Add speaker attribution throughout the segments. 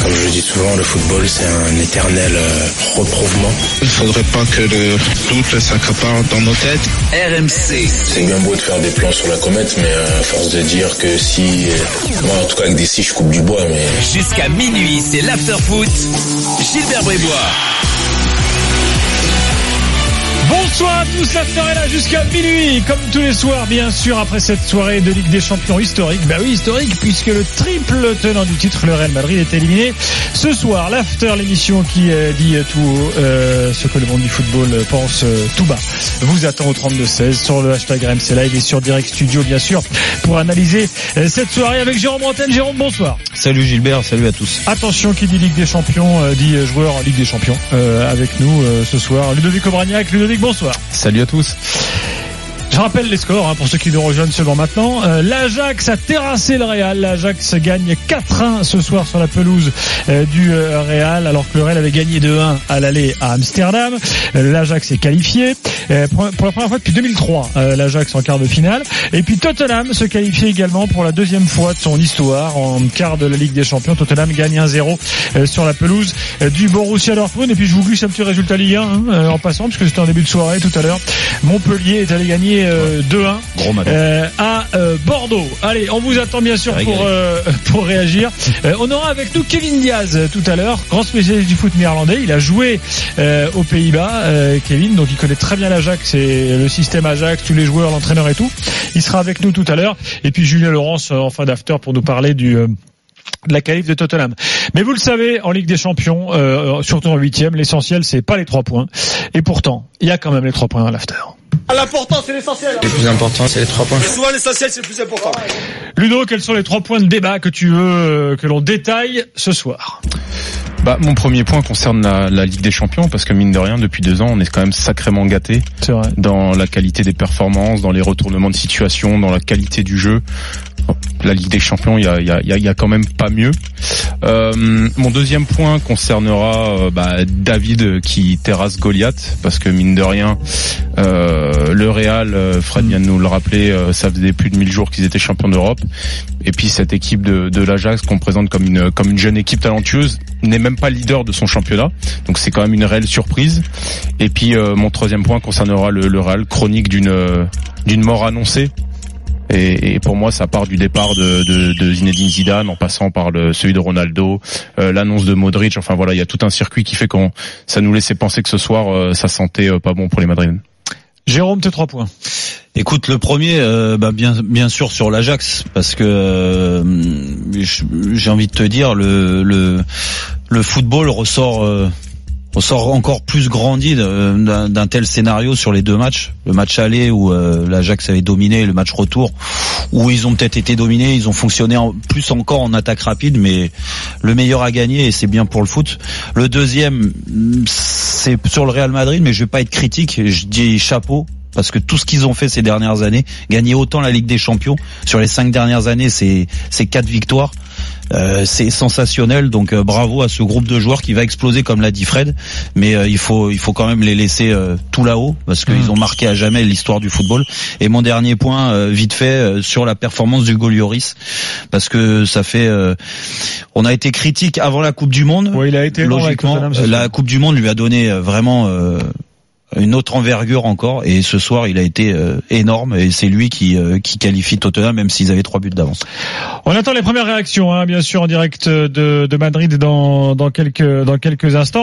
Speaker 1: Comme je le dis souvent, le football c'est un éternel reprouvement.
Speaker 2: Il ne faudrait pas que le doute s'accapare dans nos têtes.
Speaker 3: RMC.
Speaker 1: C'est bien beau de faire des plans sur la comète, mais à force de dire que si... moi en tout cas avec des scies je coupe du bois, mais...
Speaker 3: Jusqu'à minuit, c'est l'after-foot. Gilbert Brébois.
Speaker 4: Bonsoir à tous, l'after est là jusqu'à minuit, comme tous les soirs, bien sûr, après cette soirée de Ligue des Champions historique. Bah oui, historique, puisque le triple tenant du titre, le Real Madrid, est éliminé. Ce soir, l'after, l'émission qui dit tout ce que le monde du football pense tout bas, vous attend au 32-16 sur le hashtag RMC Live et sur Direct Studio, bien sûr, pour analyser cette soirée avec Jérôme Bretagne. Jérôme, bonsoir.
Speaker 5: Salut Gilbert, salut à tous.
Speaker 4: Attention, qui dit Ligue des Champions, dit joueur Ligue des Champions, avec nous ce soir. Ludovic Obraniak. Ludovic, bonsoir.
Speaker 5: Salut à tous.
Speaker 4: Je rappelle les scores pour ceux qui nous rejoignent seulement maintenant. L'Ajax a terrassé le Real. L'Ajax gagne 4-1 ce soir sur la pelouse du Real, alors que le Real avait gagné 2-1 à l'aller à Amsterdam. L'Ajax est qualifié pour la première fois depuis 2003. L'Ajax en quart de finale. Et puis Tottenham se qualifie également pour la deuxième fois de son histoire en quart de la Ligue des Champions. Tottenham gagne 1-0 sur la pelouse du Borussia Dortmund. Et puis je vous glisse un petit résultat Ligue 1 en passant, puisque c'était en début de soirée tout à l'heure. Montpellier est allé gagner 2-1 à Bordeaux. Allez, on vous attend bien sûr pour réagir. On aura avec nous Kevin Diaz tout à l'heure, grand spécialiste du foot néerlandais. Il a joué aux Pays-Bas, Kevin, donc il connaît très bien l'Ajax et le système Ajax, tous les joueurs, l'entraîneur et tout. Il sera avec nous tout à l'heure. Et puis Julien Laurence en fin d'after pour nous parler de la qualif de Tottenham. Mais vous le savez, en Ligue des Champions, surtout en 8e, l'essentiel c'est pas les 3 points. Et pourtant, il y a quand même les 3 points dans l'after.
Speaker 6: L'important c'est l'essentiel.
Speaker 1: Le plus important c'est les 3 points.
Speaker 6: Et souvent l'essentiel c'est le plus important.
Speaker 4: Ludo, quels sont les 3 points de débat que tu veux que l'on détaille ce soir?
Speaker 5: Mon premier point concerne la Ligue des Champions, parce que mine de rien, depuis 2 ans, on est quand même sacrément gâtés. C'est vrai. Dans la qualité des performances, dans les retournements de situation, dans la qualité du jeu. La Ligue des Champions, il y a quand même pas mieux. Mon deuxième point concernera David qui terrasse Goliath, parce que mine de rien, le Real, Fred vient de nous le rappeler, ça faisait plus de 1000 jours qu'ils étaient champions d'Europe. Et puis cette équipe de l'Ajax qu'on présente comme une jeune équipe talentueuse n'est même pas leader de son championnat, donc c'est quand même une réelle surprise. Et puis mon troisième point concernera le Real, chronique d'une mort annoncée. Et pour moi, ça part du départ de Zinedine Zidane, en passant par celui de Ronaldo, l'annonce de Modric. Enfin voilà, il y a tout un circuit qui fait qu'on ça nous laissait penser que ce soir, ça sentait pas bon pour les Madrilènes.
Speaker 4: Jérôme, tes 3 points.
Speaker 5: Écoute, le premier, bien sûr sur l'Ajax, parce que j'ai envie de te dire, le football ressort encore plus grandi d'un tel scénario sur les 2 matchs. Le match aller où l'Ajax avait dominé, le match retour où ils ont peut-être été dominés, ils ont fonctionné plus encore en attaque rapide, mais le meilleur a gagné et c'est bien pour le foot. Le deuxième, c'est sur le Real Madrid, mais je vais pas être critique, je dis chapeau. Parce que tout ce qu'ils ont fait ces dernières années, gagner autant la Ligue des Champions, sur les 5 dernières années, c'est 4 victoires. C'est sensationnel, donc bravo à ce groupe de joueurs qui va exploser comme l'a dit Fred, mais il faut quand même les laisser tout là-haut, parce qu'ils ont marqué à jamais l'histoire du football. Et mon dernier point, vite fait, sur la performance d'Hugo Lloris, parce que ça fait on a été critique avant la Coupe du Monde.
Speaker 4: Oui, il a été
Speaker 5: logiquement, la Coupe du Monde lui a donné vraiment une autre envergure encore, et ce soir il a été énorme, et c'est lui qui qualifie Tottenham, même s'ils avaient 3 buts d'avance.
Speaker 4: On attend les premières réactions, bien sûr, en direct de Madrid dans quelques instants.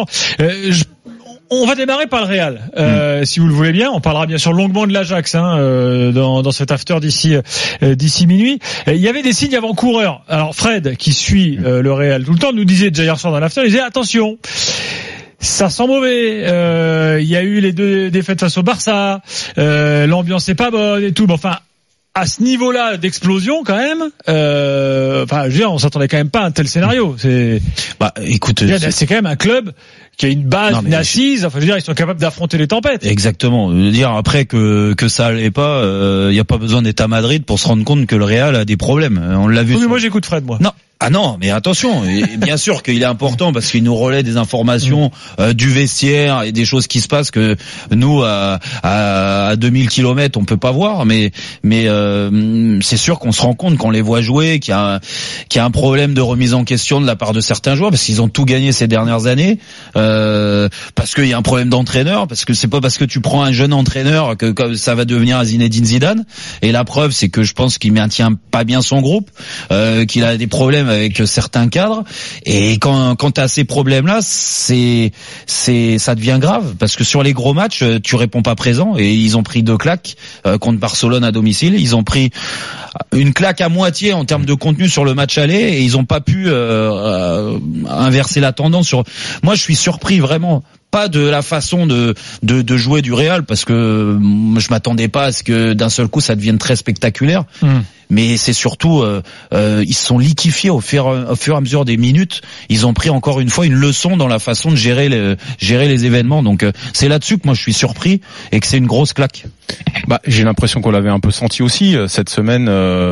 Speaker 4: On va démarrer par le Real, si vous le voulez bien. On parlera bien sûr longuement de l'Ajax dans cet after d'ici minuit. Il y avait des signes avant-coureurs. Alors Fred, qui suit le Real tout le temps, nous disait déjà hier soir dans l'after, il disait attention, ça sent mauvais. Il y a eu les 2 défaites face au Barça. L'ambiance est pas bonne et tout. Mais enfin, à ce niveau-là d'explosion, quand même. Je veux dire, on s'attendait quand même pas à un tel scénario.
Speaker 5: Écoute,
Speaker 4: c'est quand même un club qui a une base, une assise. Enfin, je veux dire, ils sont capables d'affronter les tempêtes.
Speaker 5: Exactement. Je veux dire, après que ça allait pas, y a pas besoin d'être à Madrid pour se rendre compte que le Real a des problèmes. On l'a vu.
Speaker 4: Oui, mais moi j'écoute Fred, moi.
Speaker 5: Non. Ah non, mais attention, et bien sûr qu'il est important parce qu'il nous relaie des informations du vestiaire et des choses qui se passent que nous à 2000 km on peut pas voir, mais c'est sûr qu'on se rend compte quand on les voit jouer qu'il y a un problème de remise en question de la part de certains joueurs parce qu'ils ont tout gagné ces dernières années, parce qu'il y a un problème d'entraîneur, parce que c'est pas parce que tu prends un jeune entraîneur que ça va devenir un Zinedine Zidane, et la preuve c'est que je pense qu'il maintient pas bien son groupe, qu'il a des problèmes avec certains cadres, et quand t'as ces problèmes-là, ça devient grave parce que sur les gros matchs, tu réponds pas présent, et ils ont pris 2 claques contre Barcelone à domicile. Ils ont pris une claque à moitié en termes de contenu sur le match aller, et ils ont pas pu inverser la tendance. Moi, je suis surpris vraiment. Pas de la façon de jouer du Real, parce que je m'attendais pas à ce que d'un seul coup ça devienne très spectaculaire. Mais c'est surtout ils se sont liquéfiés au fur et à mesure des minutes. Ils ont pris encore une fois une leçon dans la façon de gérer les événements. Donc c'est là-dessus que moi je suis surpris et que c'est une grosse claque.
Speaker 7: J'ai l'impression qu'on l'avait un peu senti aussi cette semaine.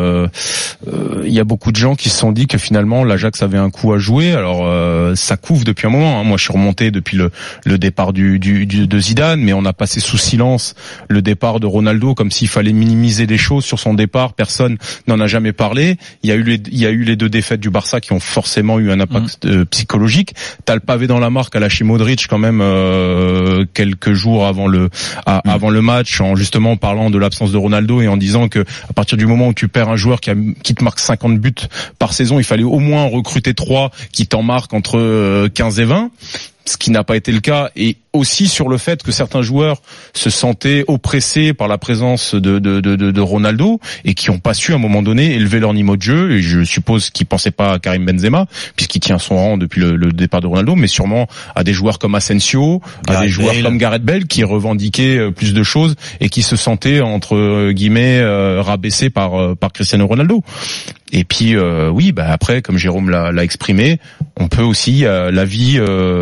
Speaker 7: Il y a beaucoup de gens qui se sont dit que finalement l'Ajax avait un coup à jouer. Alors ça couve depuis un moment. Moi je suis remonté depuis le départ de Zidane, mais on a passé sous silence le départ de Ronaldo comme s'il fallait minimiser les choses sur son départ. Personne n'en a jamais parlé. Il y a eu les 2 défaites du Barça qui ont forcément eu un impact psychologique. T'as le pavé dans la mare qu'a lâché Modric quand même quelques jours avant le match, en justement parlant de l'absence de Ronaldo et en disant que à partir du moment où tu perds un joueur qui te marque 50 buts par saison, il fallait au moins recruter 3 qui t'en marquent entre 15 et 20. Ce qui n'a pas été le cas, et aussi sur le fait que certains joueurs se sentaient oppressés par la présence de Ronaldo et qui n'ont pas su à un moment donné élever leur niveau de jeu. Et je suppose qu'ils pensaient pas à Karim Benzema puisqu'il tient son rang depuis le départ de Ronaldo, mais sûrement à des joueurs comme Asensio, à des joueurs comme Gareth Bale qui revendiquaient plus de choses et qui se sentaient entre guillemets rabaissés par Cristiano Ronaldo. Et puis après, comme Jérôme l'a exprimé, on peut aussi la vie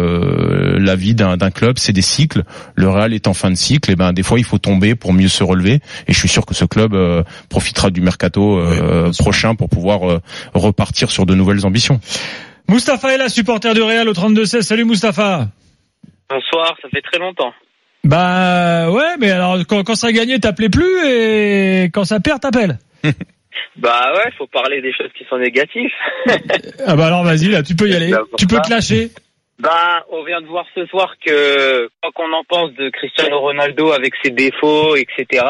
Speaker 7: d'un club, c'est des cycles. Le Real est en fin de cycle, et des fois il faut tomber pour mieux se relever. Et je suis sûr que ce club profitera du mercato prochain pour pouvoir repartir sur de nouvelles ambitions.
Speaker 4: Mustapha est là, supporter du Real au 32-16. Salut Mustapha.
Speaker 8: Bonsoir, ça fait très longtemps.
Speaker 4: Ouais, mais alors quand ça gagnait, t'appelais plus, et quand ça perd, t'appelles.
Speaker 8: Faut parler des choses qui sont négatives.
Speaker 4: Alors vas-y, là, tu peux y aller. Tu peux te lâcher.
Speaker 8: On vient de voir ce soir que, quoi qu'on en pense de Cristiano Ronaldo avec ses défauts, etc.,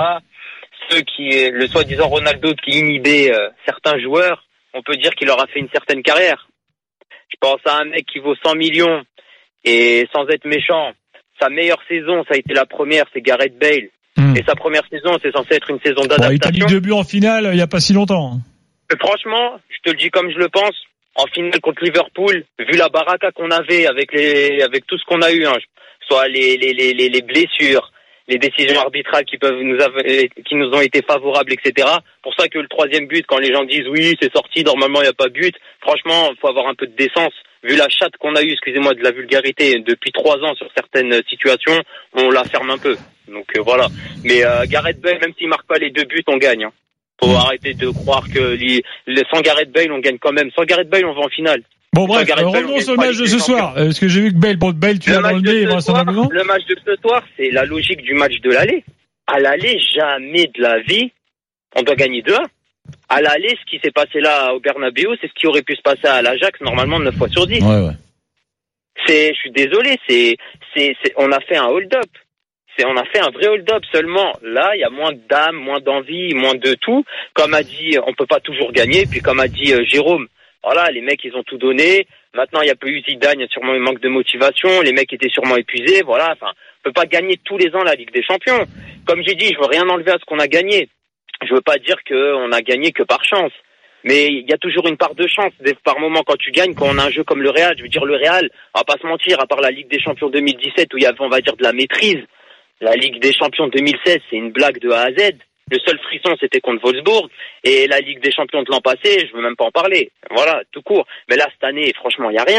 Speaker 8: le soi-disant Ronaldo qui inhibait certains joueurs, on peut dire qu'il leur a fait une certaine carrière. Je pense à un mec qui vaut 100 millions, et sans être méchant, sa meilleure saison, ça a été la première, c'est Gareth Bale. Et sa première saison, c'est censé être une saison d'adaptation.
Speaker 4: Il t'a mis 2 buts en finale il y a pas si longtemps.
Speaker 8: Franchement, je te le dis comme je le pense, en finale contre Liverpool, vu la baraka qu'on avait avec tout ce qu'on a eu, soit les blessures, les décisions arbitrales qui nous ont été favorables, etc. Pour ça que le 3e but, quand les gens disent oui, c'est sorti, normalement il n'y a pas but, franchement, il faut avoir un peu de décence. Vu la chatte qu'on a eue, excusez-moi de la vulgarité, depuis 3 ans sur certaines situations, on la ferme un peu. Donc voilà. Mais Gareth Bale, même s'il marque pas les 2 buts, on gagne. Faut arrêter de croire que sans Gareth Bale, on gagne quand même. Sans Gareth Bale, on va en finale.
Speaker 4: Bon bref, revenons sur le match de ce soir. Parce que j'ai vu que Bale, tu l'as dans le nez, il va rester en maison.
Speaker 8: Le match de ce soir, c'est la logique du match de l'aller. À l'aller, jamais de la vie, on doit gagner 2-1. À l'aller, ce qui s'est passé là au Bernabéu, c'est ce qui aurait pu se passer à l'Ajax, normalement 9 fois sur 10.
Speaker 5: Ouais.
Speaker 8: Je suis désolé, on a fait un hold-up. On a fait un vrai hold-up seulement. Là, il y a moins d'âme, moins d'envie, moins de tout. Comme a dit, on peut pas toujours gagner. Puis comme a dit Jérôme, voilà, les mecs, ils ont tout donné. Maintenant, il y a pas eu Zidane, il y a sûrement un manque de motivation. Les mecs étaient sûrement épuisés. Voilà, on peut pas gagner tous les ans la Ligue des Champions. Comme j'ai dit, je veux rien enlever à ce qu'on a gagné. Je veux pas dire qu'on a gagné que par chance. Mais il y a toujours une part de chance. Par moment, quand tu gagnes, quand on a un jeu comme le Real, je veux dire, le Real, on va pas se mentir, à part la Ligue des Champions 2017 où il y avait, on va dire, de la maîtrise. La Ligue des Champions 2016, c'est une blague de A à Z. Le seul frisson, c'était contre Wolfsburg. Et la Ligue des Champions de l'an passé, je veux même pas en parler. Voilà, tout court. Mais là, cette année, franchement, il y a rien.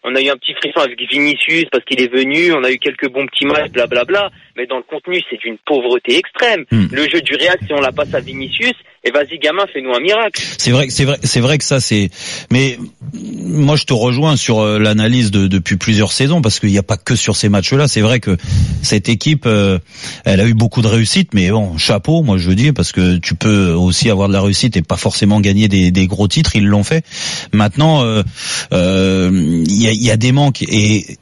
Speaker 8: On a eu un petit frisson avec Vinicius parce qu'il est venu, on a eu quelques bons petits matchs, blablabla. Mais dans le contenu, c'est d'une pauvreté extrême. Le jeu du Real, si on la passe à Vinicius, et vas-y gamin, fais-nous un miracle.
Speaker 5: C'est vrai que ça c'est. Mais moi, je te rejoins sur l'analyse depuis plusieurs saisons parce qu'il n'y a pas que sur ces matchs-là. C'est vrai que cette équipe, elle a eu beaucoup de réussite, mais bon, chapeau, moi je veux dire, parce que tu peux aussi avoir de la réussite et pas forcément gagner des gros titres. Ils l'ont fait. Maintenant, il y a des manques et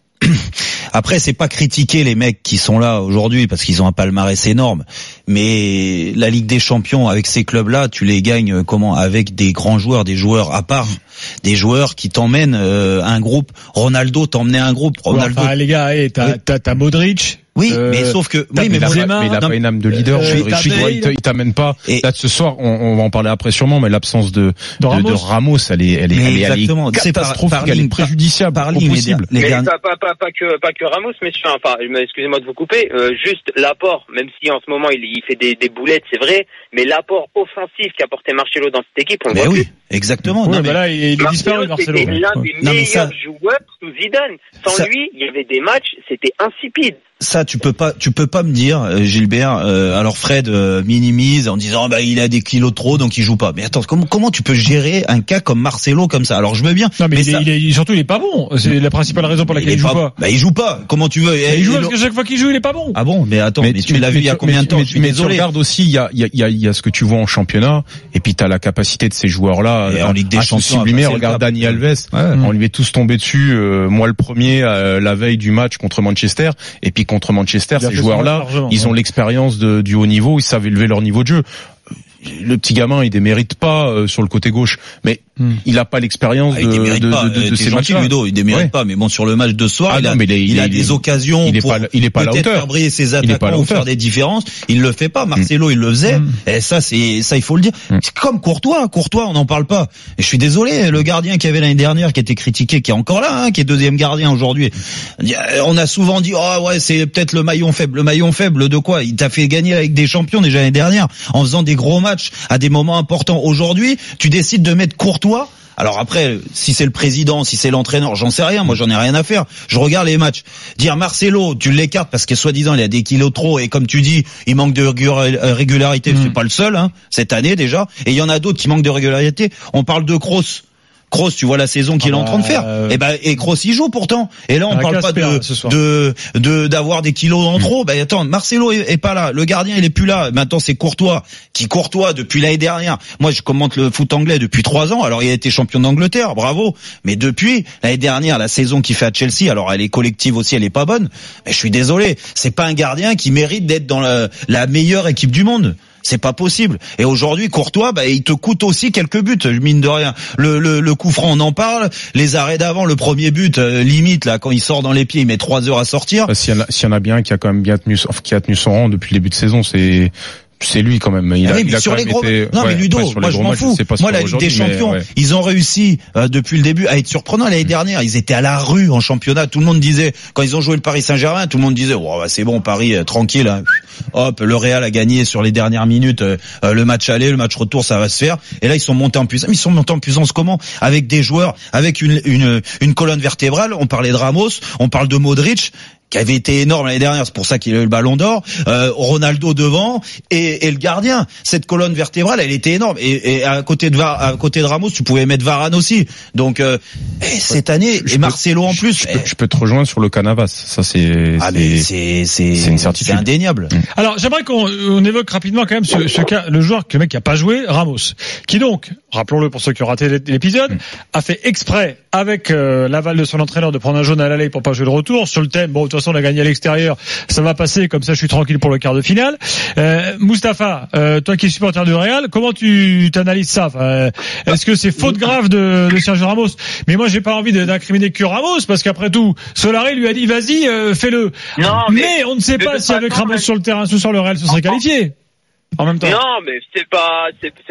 Speaker 5: après c'est pas critiquer les mecs qui sont là aujourd'hui parce qu'ils ont un palmarès énorme, mais la Ligue des Champions avec ces clubs-là, tu les gagnes comment? Avec des grands joueurs, des joueurs à part, des joueurs qui t'emmènent un groupe. Ronaldo t'emmenait un groupe. Ronaldo.
Speaker 4: Enfin, les gars, t'as Modric.
Speaker 5: Oui, mais sauf que
Speaker 7: mais il a pas une âme de leader. Il t'amène pas. Là, ce soir, on va en parler après sûrement, mais l'absence de Ramos, elle est catastrophique, elle est préjudiciable au possible.
Speaker 8: Mais pas que Ramos, messieurs. Enfin, excusez-moi de vous couper. Juste l'apport, même si en ce moment il fait des boulettes, c'est vrai, mais l'apport offensif qu'a apporté Marcelo dans cette équipe, on le voit plus.
Speaker 5: Exactement.
Speaker 4: Oui, mais là, il est disparu, Marcelo.
Speaker 8: C'était l'un des meilleurs joueurs sous Zidane. Sans lui, il y avait des matchs, c'était insipide.
Speaker 5: Ça, tu peux pas me dire, Gilbert. Alors Fred minimise en disant il a des kilos de trop donc il joue pas. Mais attends, comment tu peux gérer un cas comme Marcelo comme ça? Alors je veux bien.
Speaker 4: Non mais surtout il est pas bon. C'est la principale raison pour laquelle il joue pas.
Speaker 5: Il joue pas. Comment tu veux?
Speaker 4: Il joue parce que chaque fois qu'il joue il est pas bon.
Speaker 5: Ah bon? Mais attends, mais tu l'as vu il y a combien de temps?
Speaker 7: Mais tu regardes aussi, il y a ce que tu vois en championnat et puis t'as la capacité de ces joueurs-là
Speaker 5: en Ligue des Champions.
Speaker 7: Sublimer. Regarde Dani Alves. On lui est tous tombés dessus. Moi le premier la veille du match contre Manchester et puis contre Manchester. Ces joueurs-là, ils ont l'expérience du haut niveau, ils savent élever leur niveau de jeu. Le petit gamin, il démérite pas sur le côté gauche, mais il a pas l'expérience de ces matchs-là.
Speaker 5: Ludo, il démérite pas, mais bon, sur le match de ce soir, il a des occasions pour peut-être faire briller ses attaquants ou faire des différences. Il le fait pas. Marcelo, il le faisait. Et ça, il faut le dire. C'est comme Courtois, on n'en parle pas. Et je suis désolé, le gardien qui avait l'année dernière, qui était critiqué, qui est encore là, qui est deuxième gardien aujourd'hui. On a souvent dit, c'est peut-être le maillon faible. Le maillon faible de quoi? Il t'a fait gagner avec des champions déjà l'année dernière, en faisant des gros matchs à des moments importants. Aujourd'hui, tu décides de mettre Courtois. Alors après, si c'est le président, si c'est l'entraîneur, j'en sais rien. Moi, j'en ai rien à faire. Je regarde les matchs. Dire Marcelo, tu l'écartes parce que soi-disant il a des kilos trop et comme tu dis, il manque de régularité. C'est pas le seul, cette année déjà. Et il y en a d'autres qui manquent de régularité. On parle de Kroos. Kroos, tu vois la saison qu'il est en train de faire. Et Kroos il joue pourtant. Et là on parle pas d'avoir des kilos en trop. Attends, Marcelo est pas là, le gardien il est plus là. Maintenant c'est Courtois depuis l'année dernière. Moi je commente le foot anglais depuis 3 ans. Alors il a été champion d'Angleterre, bravo. Mais depuis l'année dernière, la saison qu'il fait à Chelsea, alors elle est collective aussi, elle est pas bonne. Mais je suis désolé, c'est pas un gardien qui mérite d'être dans la meilleure équipe du monde. C'est pas possible. Et aujourd'hui, Courtois, il te coûte aussi quelques buts, mine de rien. Le coup franc, on en parle. Les arrêts d'avant, le premier but, limite, là, quand il sort dans les pieds, il met 3 heures à sortir.
Speaker 7: S'il y en a bien qui a quand même qui a tenu son rang depuis le début de saison, c'est lui quand même. Il a
Speaker 5: sur
Speaker 7: quand
Speaker 5: les
Speaker 7: même
Speaker 5: gros.
Speaker 7: été,
Speaker 5: non mais Ludo, moi je m'en fous. Moi la Ligue des Champions, ils ont réussi depuis le début à être surprenants. L'année dernière, ils étaient à la rue en championnat. Tout le monde disait, quand ils ont joué le Paris Saint-Germain, tout le monde disait, c'est bon Paris, tranquille. Hop, le Real a gagné sur les dernières minutes le match aller, le match retour, ça va se faire. Et là ils sont montés en puissance. Mais ils sont montés en puissance comment? Avec des joueurs, avec une colonne vertébrale. On parlait de Ramos, on parle de Modric, qui avait été énorme l'année dernière, c'est pour ça qu'il a eu le ballon d'or, Ronaldo devant et le gardien. Cette colonne vertébrale, elle était énorme. Et à côté de Ramos, tu pouvais mettre Varane aussi. Donc cette année, Marcelo en plus.
Speaker 7: Je peux te rejoindre sur le Canavas. Ça c'est une certitude.
Speaker 5: C'est indéniable.
Speaker 4: Alors j'aimerais qu'on évoque rapidement quand même ce cas, le mec qui a pas joué, Ramos, qui donc, rappelons-le pour ceux qui ont raté l'épisode, a fait exprès avec l'aval de son entraîneur de prendre un jaune à l'aller pour pas jouer le retour sur le thème. Bon, de toute façon on a gagné à l'extérieur, ça va passer, comme ça je suis tranquille pour le quart de finale. Mustapha, toi qui es supporter du Real, comment tu t'analyses ça? Est-ce que c'est faute grave de Sergio Ramos? Mais moi j'ai pas envie d'incriminer que Ramos, parce qu'après tout Solari lui a dit vas-y, fais-le. Non, mais on ne sait pas si avec Ramos sur le terrain ce soir le Real se serait qualifié. En même temps.
Speaker 8: Non, mais c'est pas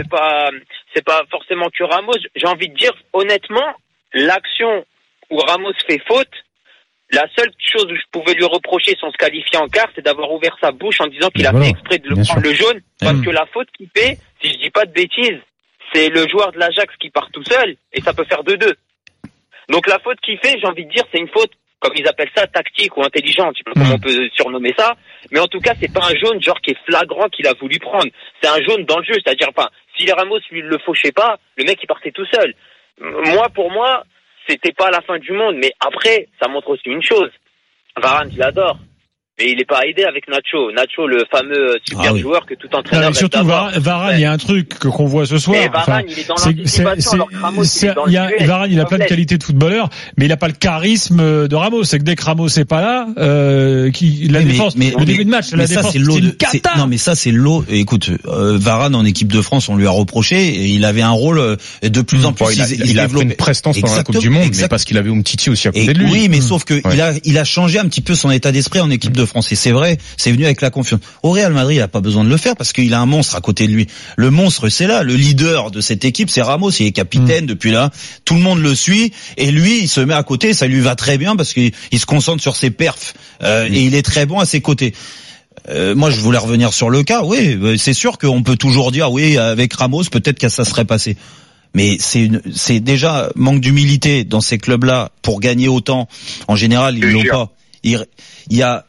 Speaker 8: forcément que Ramos. J'ai envie de dire honnêtement, l'action où Ramos fait faute, la seule chose où je pouvais lui reprocher sans se qualifier en quart, c'est d'avoir ouvert sa bouche en disant qu'il a fait exprès de prendre le jaune, parce que la faute qu'il fait, si je dis pas de bêtises, c'est le joueur de l'Ajax qui part tout seul, et ça peut faire 2-2. Donc la faute qu'il fait, j'ai envie de dire, c'est une faute, comme ils appellent ça, tactique ou intelligente, je sais pas comment on peut surnommer ça, mais en tout cas, c'est pas un jaune genre qui est flagrant qu'il a voulu prendre. C'est un jaune dans le jeu, c'est-à-dire, enfin, si les Ramos lui le fauchait pas, le mec il partait tout seul. Pour moi, c'était pas la fin du monde, mais après, ça montre aussi une chose. Varane, je l'adore. Mais il est pas aidé avec Nacho. Nacho, le fameux super joueur que tout entraîneur.
Speaker 4: Mais surtout Varane, il y a un truc qu'on voit ce soir.
Speaker 8: Et Varane, il est dans l'anticipation, alors que Ramos, il est dans le duel.
Speaker 4: Varane, il a plein de qualités de footballeur, mais il a pas le charisme de Ramos. C'est que dès que Ramos est pas là, le début de match, la défense, c'est une cata.
Speaker 5: Non, mais ça, c'est l'eau. Écoute, Varane en équipe de France, on lui a reproché, et il avait un rôle de plus en plus.
Speaker 7: Il a fait une prestance pendant la Coupe du Monde, mais parce qu'il avait Umtiti aussi à côté de lui.
Speaker 5: Oui, mais sauf que il a changé un petit peu son état d'esprit en équipe de France. Et c'est vrai, c'est venu avec la confiance. Au Real Madrid, il a pas besoin de le faire parce qu'il a un monstre à côté de lui. Le monstre, c'est là. Le leader de cette équipe, c'est Ramos. Il est capitaine depuis là. Tout le monde le suit. Et lui, il se met à côté. Ça lui va très bien parce qu'il se concentre sur ses perfs. Et il est très bon à ses côtés. Moi, je voulais revenir sur le cas. Oui, c'est sûr qu'on peut toujours dire, oui, avec Ramos, peut-être que ça serait passé. Mais c'est déjà manque d'humilité dans ces clubs-là pour gagner autant. En général, ils l'ont pas. Il y a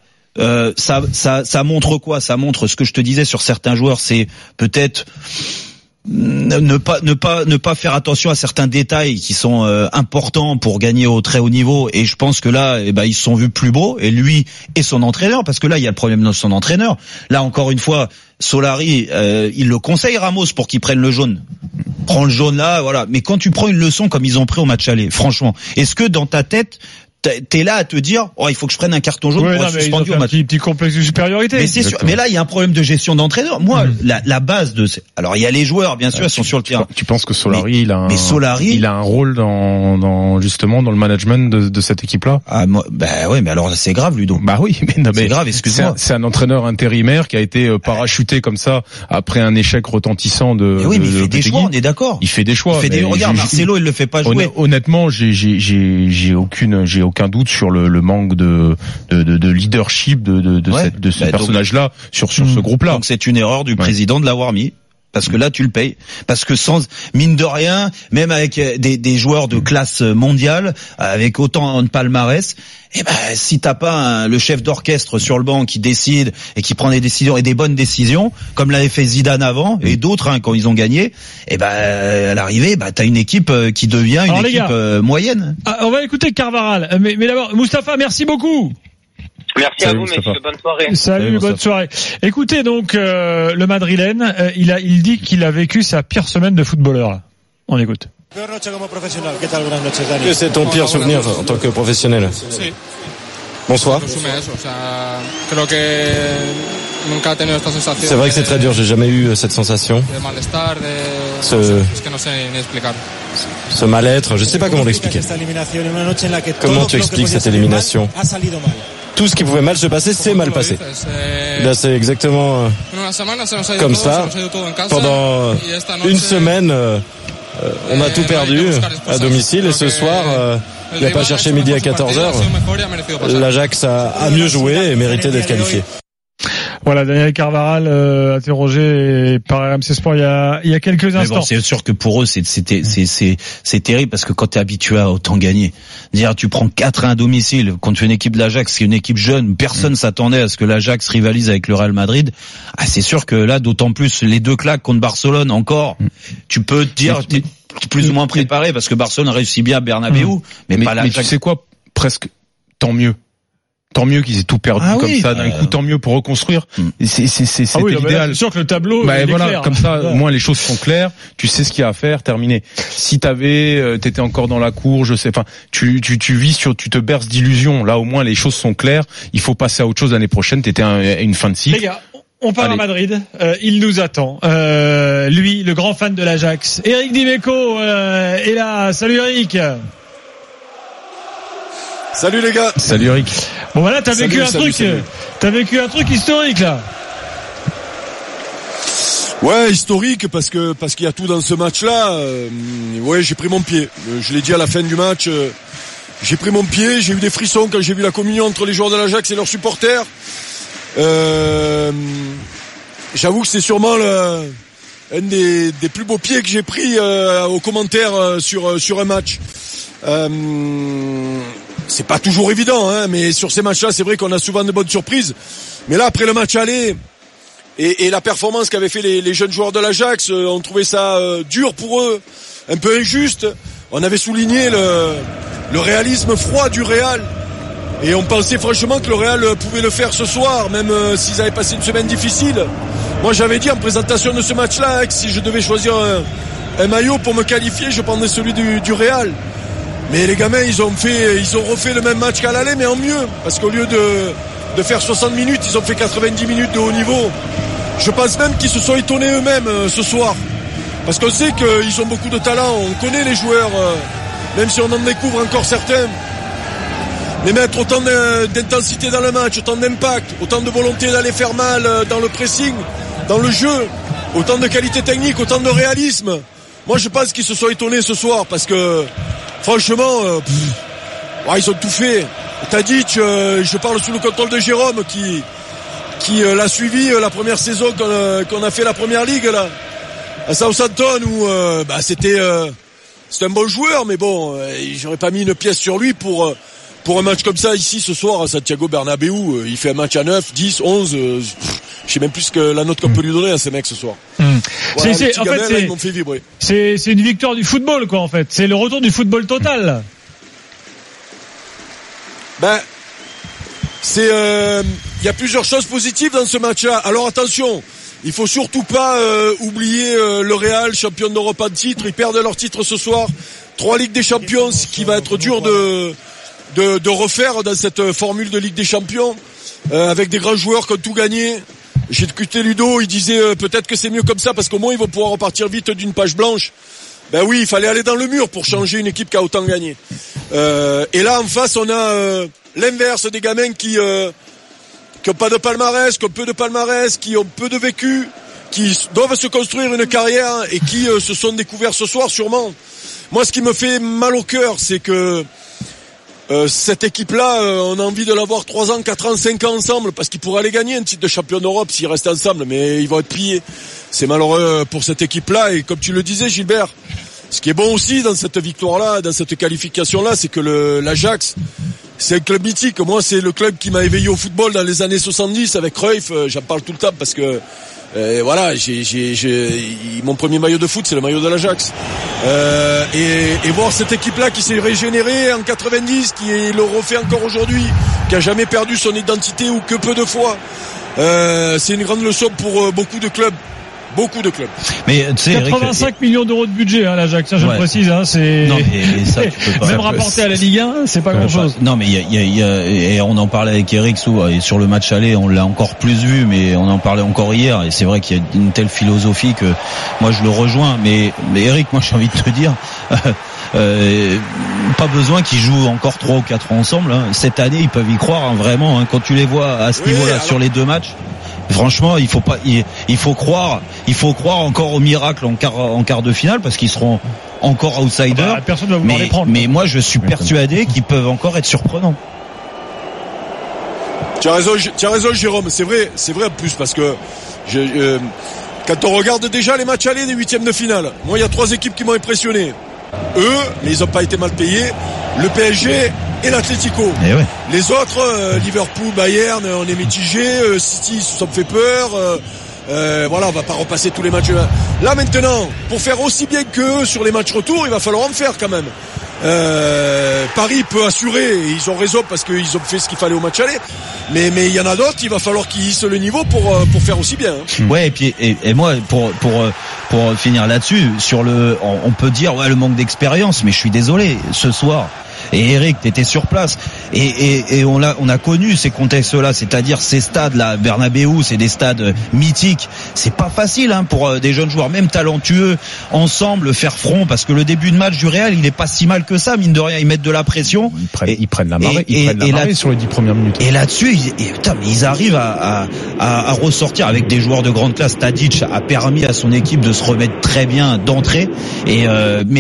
Speaker 5: ça montre quoi? Ça montre ce que je te disais sur certains joueurs, c'est peut-être ne pas faire attention à certains détails qui sont importants pour gagner au très haut niveau. Et je pense que là, ils se sont vus plus beaux, et lui et son entraîneur, parce que là il y a le problème de son entraîneur. Là encore une fois, Solari, il le conseille Ramos pour qu'il prenne le jaune. Prends le jaune là, voilà. Mais quand tu prends une leçon comme ils ont pris au match aller, franchement, est-ce que dans ta tête t'es là à te dire, il faut que je prenne un carton jaune pour être suspendu au match.
Speaker 4: Petit complexe de supériorité.
Speaker 5: Mais c'est sûr. Mais là, il y a un problème de gestion d'entraîneur. Moi, la base de, alors il y a les joueurs, bien sûr, ils sont sur le terrain.
Speaker 7: Tu penses que Solari, il a un rôle dans justement dans le management de cette équipe-là?
Speaker 5: Ah, moi, ouais, mais alors c'est grave, Ludo.
Speaker 7: Bah oui, mais
Speaker 5: c'est grave. Excuse-moi.
Speaker 7: C'est un entraîneur intérimaire qui a été parachuté comme ça après un échec retentissant de.
Speaker 5: Mais oui, mais il fait des choix. On est d'accord.
Speaker 7: Il fait des choix.
Speaker 5: Regarde, Marcelo, il le fait pas jouer.
Speaker 7: Honnêtement, j'ai aucun doute sur le manque de leadership de ce personnage-là sur ce groupe-là.
Speaker 5: Donc c'est une erreur du président de l'avoir mis. Parce que là, tu le payes. Parce que sans, mine de rien, même avec des joueurs de classe mondiale, avec autant de palmarès, si t'as pas le chef d'orchestre sur le banc qui décide et qui prend des décisions et des bonnes décisions, comme l'avait fait Zidane avant et d'autres quand ils ont gagné, à l'arrivée, t'as une équipe qui devient une équipe moyenne.
Speaker 4: On va écouter Carvajal. Mais d'abord, Mustapha, merci beaucoup.
Speaker 8: Merci à vous, messieurs. Bonne soirée.
Speaker 4: Salut, bonne soirée. Écoutez, donc, le Madrilène, il dit qu'il a vécu sa pire semaine de footballeur. On écoute.
Speaker 9: C'est ton pire souvenir en tant que professionnel? Bonsoir. C'est vrai que c'est très dur, j'ai jamais eu cette sensation. Ce mal-être, je sais pas comment l'expliquer. Comment tu expliques cette élimination? Tout ce qui pouvait mal se passer, c'est mal passé. Là, c'est exactement comme ça. Pendant une semaine, on a tout perdu à domicile, et ce soir, il n'a pas cherché midi à 14h. L'Ajax a mieux joué et mérité d'être qualifié.
Speaker 4: Voilà, Daniel Carvajal, interrogé par RMC Sport il y a quelques instants.
Speaker 5: Mais bon, c'est sûr que pour eux, c'est terrible, parce que quand t'es habitué à autant gagner, dire tu prends 4-1 à domicile contre une équipe de l'Ajax, c'est une équipe jeune, personne s'attendait à ce que l'Ajax rivalise avec le Real Madrid. C'est sûr que là, d'autant plus les deux claques contre Barcelone encore, tu peux te dire t'es plus ou moins préparé, parce que Barcelone réussit bien à Bernabéu, mais pas l'Ajax.
Speaker 7: Mais tu sais quoi, presque tant mieux. Tant mieux qu'ils aient tout perdu ça d'un coup, tant mieux pour reconstruire. C'est l'idéal.
Speaker 4: C'est sûr que le tableau est clair.
Speaker 7: Comme ça, au moins les choses sont claires, tu sais ce qu'il y a à faire, terminé. Si t'étais encore dans la cour, je sais, tu vis tu te berces d'illusions. Là, au moins les choses sont claires. Il faut passer à autre chose l'année prochaine. T'étais à une fin de cycle.
Speaker 4: Les gars, on part à Madrid. Il nous attend. Lui, le grand fan de l'Ajax, Eric Dimeco, est là. Salut Eric.
Speaker 10: Salut les gars.
Speaker 7: Salut Eric.
Speaker 4: Bon voilà, t'as vécu un truc historique là.
Speaker 10: Ouais, historique parce qu'il y a tout dans ce match-là. Ouais, j'ai pris mon pied. Je l'ai dit à la fin du match. J'ai pris mon pied. J'ai eu des frissons quand j'ai vu la communion entre les joueurs de l'Ajax et leurs supporters. J'avoue que c'est sûrement un des plus beaux pieds que j'ai pris aux commentaires sur un match. C'est pas toujours évident, hein, mais sur ces matchs-là, c'est vrai qu'on a souvent de bonnes surprises. Mais là, après le match aller et la performance qu'avaient fait les jeunes joueurs de l'Ajax, on trouvait ça dur pour eux, un peu injuste. On avait souligné le réalisme froid du Real. Et on pensait franchement que le Real pouvait le faire ce soir, même s'ils avaient passé une semaine difficile. Moi, j'avais dit en présentation de ce match-là que si je devais choisir un maillot pour me qualifier, je prendrais celui du Real. Mais les gamins, ils ont refait le même match qu'à l'aller, mais en mieux. Parce qu'au lieu de faire 60 minutes, ils ont fait 90 minutes de haut niveau. Je pense même qu'ils se sont étonnés eux-mêmes ce soir. Parce qu'on sait qu'ils ont beaucoup de talent, on connaît les joueurs, même si on en découvre encore certains. Mais mettre autant d'intensité dans le match, autant d'impact, autant de volonté d'aller faire mal dans le pressing, dans le jeu, autant de qualité technique, autant de réalisme. Moi, je pense qu'ils se sont étonnés ce soir parce que, franchement, ils ont tout fait. Tadic, je parle sous le contrôle de Jérôme qui l'a suivi la première saison qu'on a fait la première ligue là, à Southampton où c'était un bon joueur, mais bon, j'aurais pas mis une pièce sur lui pour un match comme ça ici ce soir à Santiago Bernabéu. Il fait un match à 9, 10, 11, je sais même plus que la note qu'on peut lui donner à ces mecs ce soir. Voilà, ils m'ont fait vibrer.
Speaker 4: C'est une victoire du football quoi en fait. C'est le retour du football total.
Speaker 10: Il y a plusieurs choses positives dans ce match-là. Alors attention, il faut surtout pas oublier le Real, champion d'Europe en titre. Ils perdent leur titre ce soir. 3 Ligues des Champions, ce qui va être dur de refaire dans cette formule de Ligue des Champions, avec des grands joueurs qui ont tout gagné. J'ai écouté Ludo, il disait peut-être que c'est mieux comme ça parce qu'au moins ils vont pouvoir repartir vite d'une page blanche. Ben oui, il fallait aller dans le mur pour changer une équipe qui a autant gagné. Et là en face on a l'inverse, des gamins qui ont pas de palmarès, qui ont peu de palmarès, qui ont peu de vécu, qui doivent se construire une carrière et qui se sont découverts ce soir sûrement. Moi ce qui me fait mal au cœur, c'est que cette équipe-là, on a envie de l'avoir 3 ans, 4 ans, 5 ans ensemble parce qu'ils pourraient aller gagner un titre de champion d'Europe s'ils restent ensemble, mais ils vont être pillés. C'est malheureux pour cette équipe-là et comme tu le disais Gilbert, ce qui est bon aussi dans cette victoire-là, dans cette qualification-là, c'est que l'Ajax, c'est un club mythique. Moi, c'est le club qui m'a éveillé au football dans les années 70 avec Cruyff. J'en parle tout le temps parce que mon premier maillot de foot, c'est le maillot de l'Ajax. Et voir cette équipe-là qui s'est régénérée en 90, qui le refait encore aujourd'hui, qui a jamais perdu son identité ou que peu de fois. C'est une grande leçon pour beaucoup de clubs. Beaucoup de clubs.
Speaker 5: Mais tu sais,
Speaker 4: 85 millions d'euros de budget, l'Ajax, je le précise, c'est.
Speaker 5: Non, mais ça, tu peux pas.
Speaker 4: Même rapporté à la Ligue 1, c'est pas grand chose.
Speaker 5: Non, mais et on en parlait avec Eric et sur le match aller, on l'a encore plus vu, mais on en parlait encore hier, et c'est vrai qu'il y a une telle philosophie que moi je le rejoins, mais Eric, moi j'ai envie de te dire, pas besoin qu'ils jouent encore 3 ou 4 ans ensemble, hein. Cette année, ils peuvent y croire, hein, vraiment, hein, quand tu les vois à ce niveau-là, sur les 2 matchs. Franchement, il faut croire encore au miracle en quart de finale parce qu'ils seront encore outsiders.
Speaker 4: Personne va vouloir les prendre.
Speaker 5: Mais moi, je suis persuadé qu'ils peuvent encore être surprenants.
Speaker 10: Tu as raison, Jérôme. C'est vrai en plus parce que quand on regarde déjà les matchs allés des 8e de finale, moi, il y a 3 équipes qui m'ont impressionné. Eux, mais ils n'ont pas été mal payés. Le PSG et l'Atlético. Les autres, Liverpool, Bayern, on est mitigé. City, ça me fait peur. Voilà, on va pas repasser tous les matchs. Là maintenant, pour faire aussi bien qu'eux sur les matchs retour, il va falloir en faire quand même. Paris peut assurer, et ils ont raison parce qu'ils ont fait ce qu'il fallait au match aller. Mais il y en a d'autres, il va falloir qu'ils hissent le niveau pour faire aussi bien. Hein.
Speaker 5: Ouais, et puis et moi pour finir là-dessus, on peut dire le manque d'expérience, mais je suis désolé, ce soir. Et Eric, t'étais sur place et on a connu ces contextes-là, c'est-à-dire ces stades-là, Bernabéu, c'est des stades mythiques. C'est pas facile pour des jeunes joueurs, même talentueux, ensemble faire front, parce que le début de match du Real, il est pas si mal que ça, mine de rien, ils mettent de la pression.
Speaker 7: Ils prennent la marée, sur les 10 premières minutes.
Speaker 5: Et là-dessus, ils arrivent à ressortir avec des joueurs de grande classe. Tadic a permis à son équipe de se remettre très bien d'entrée. Mais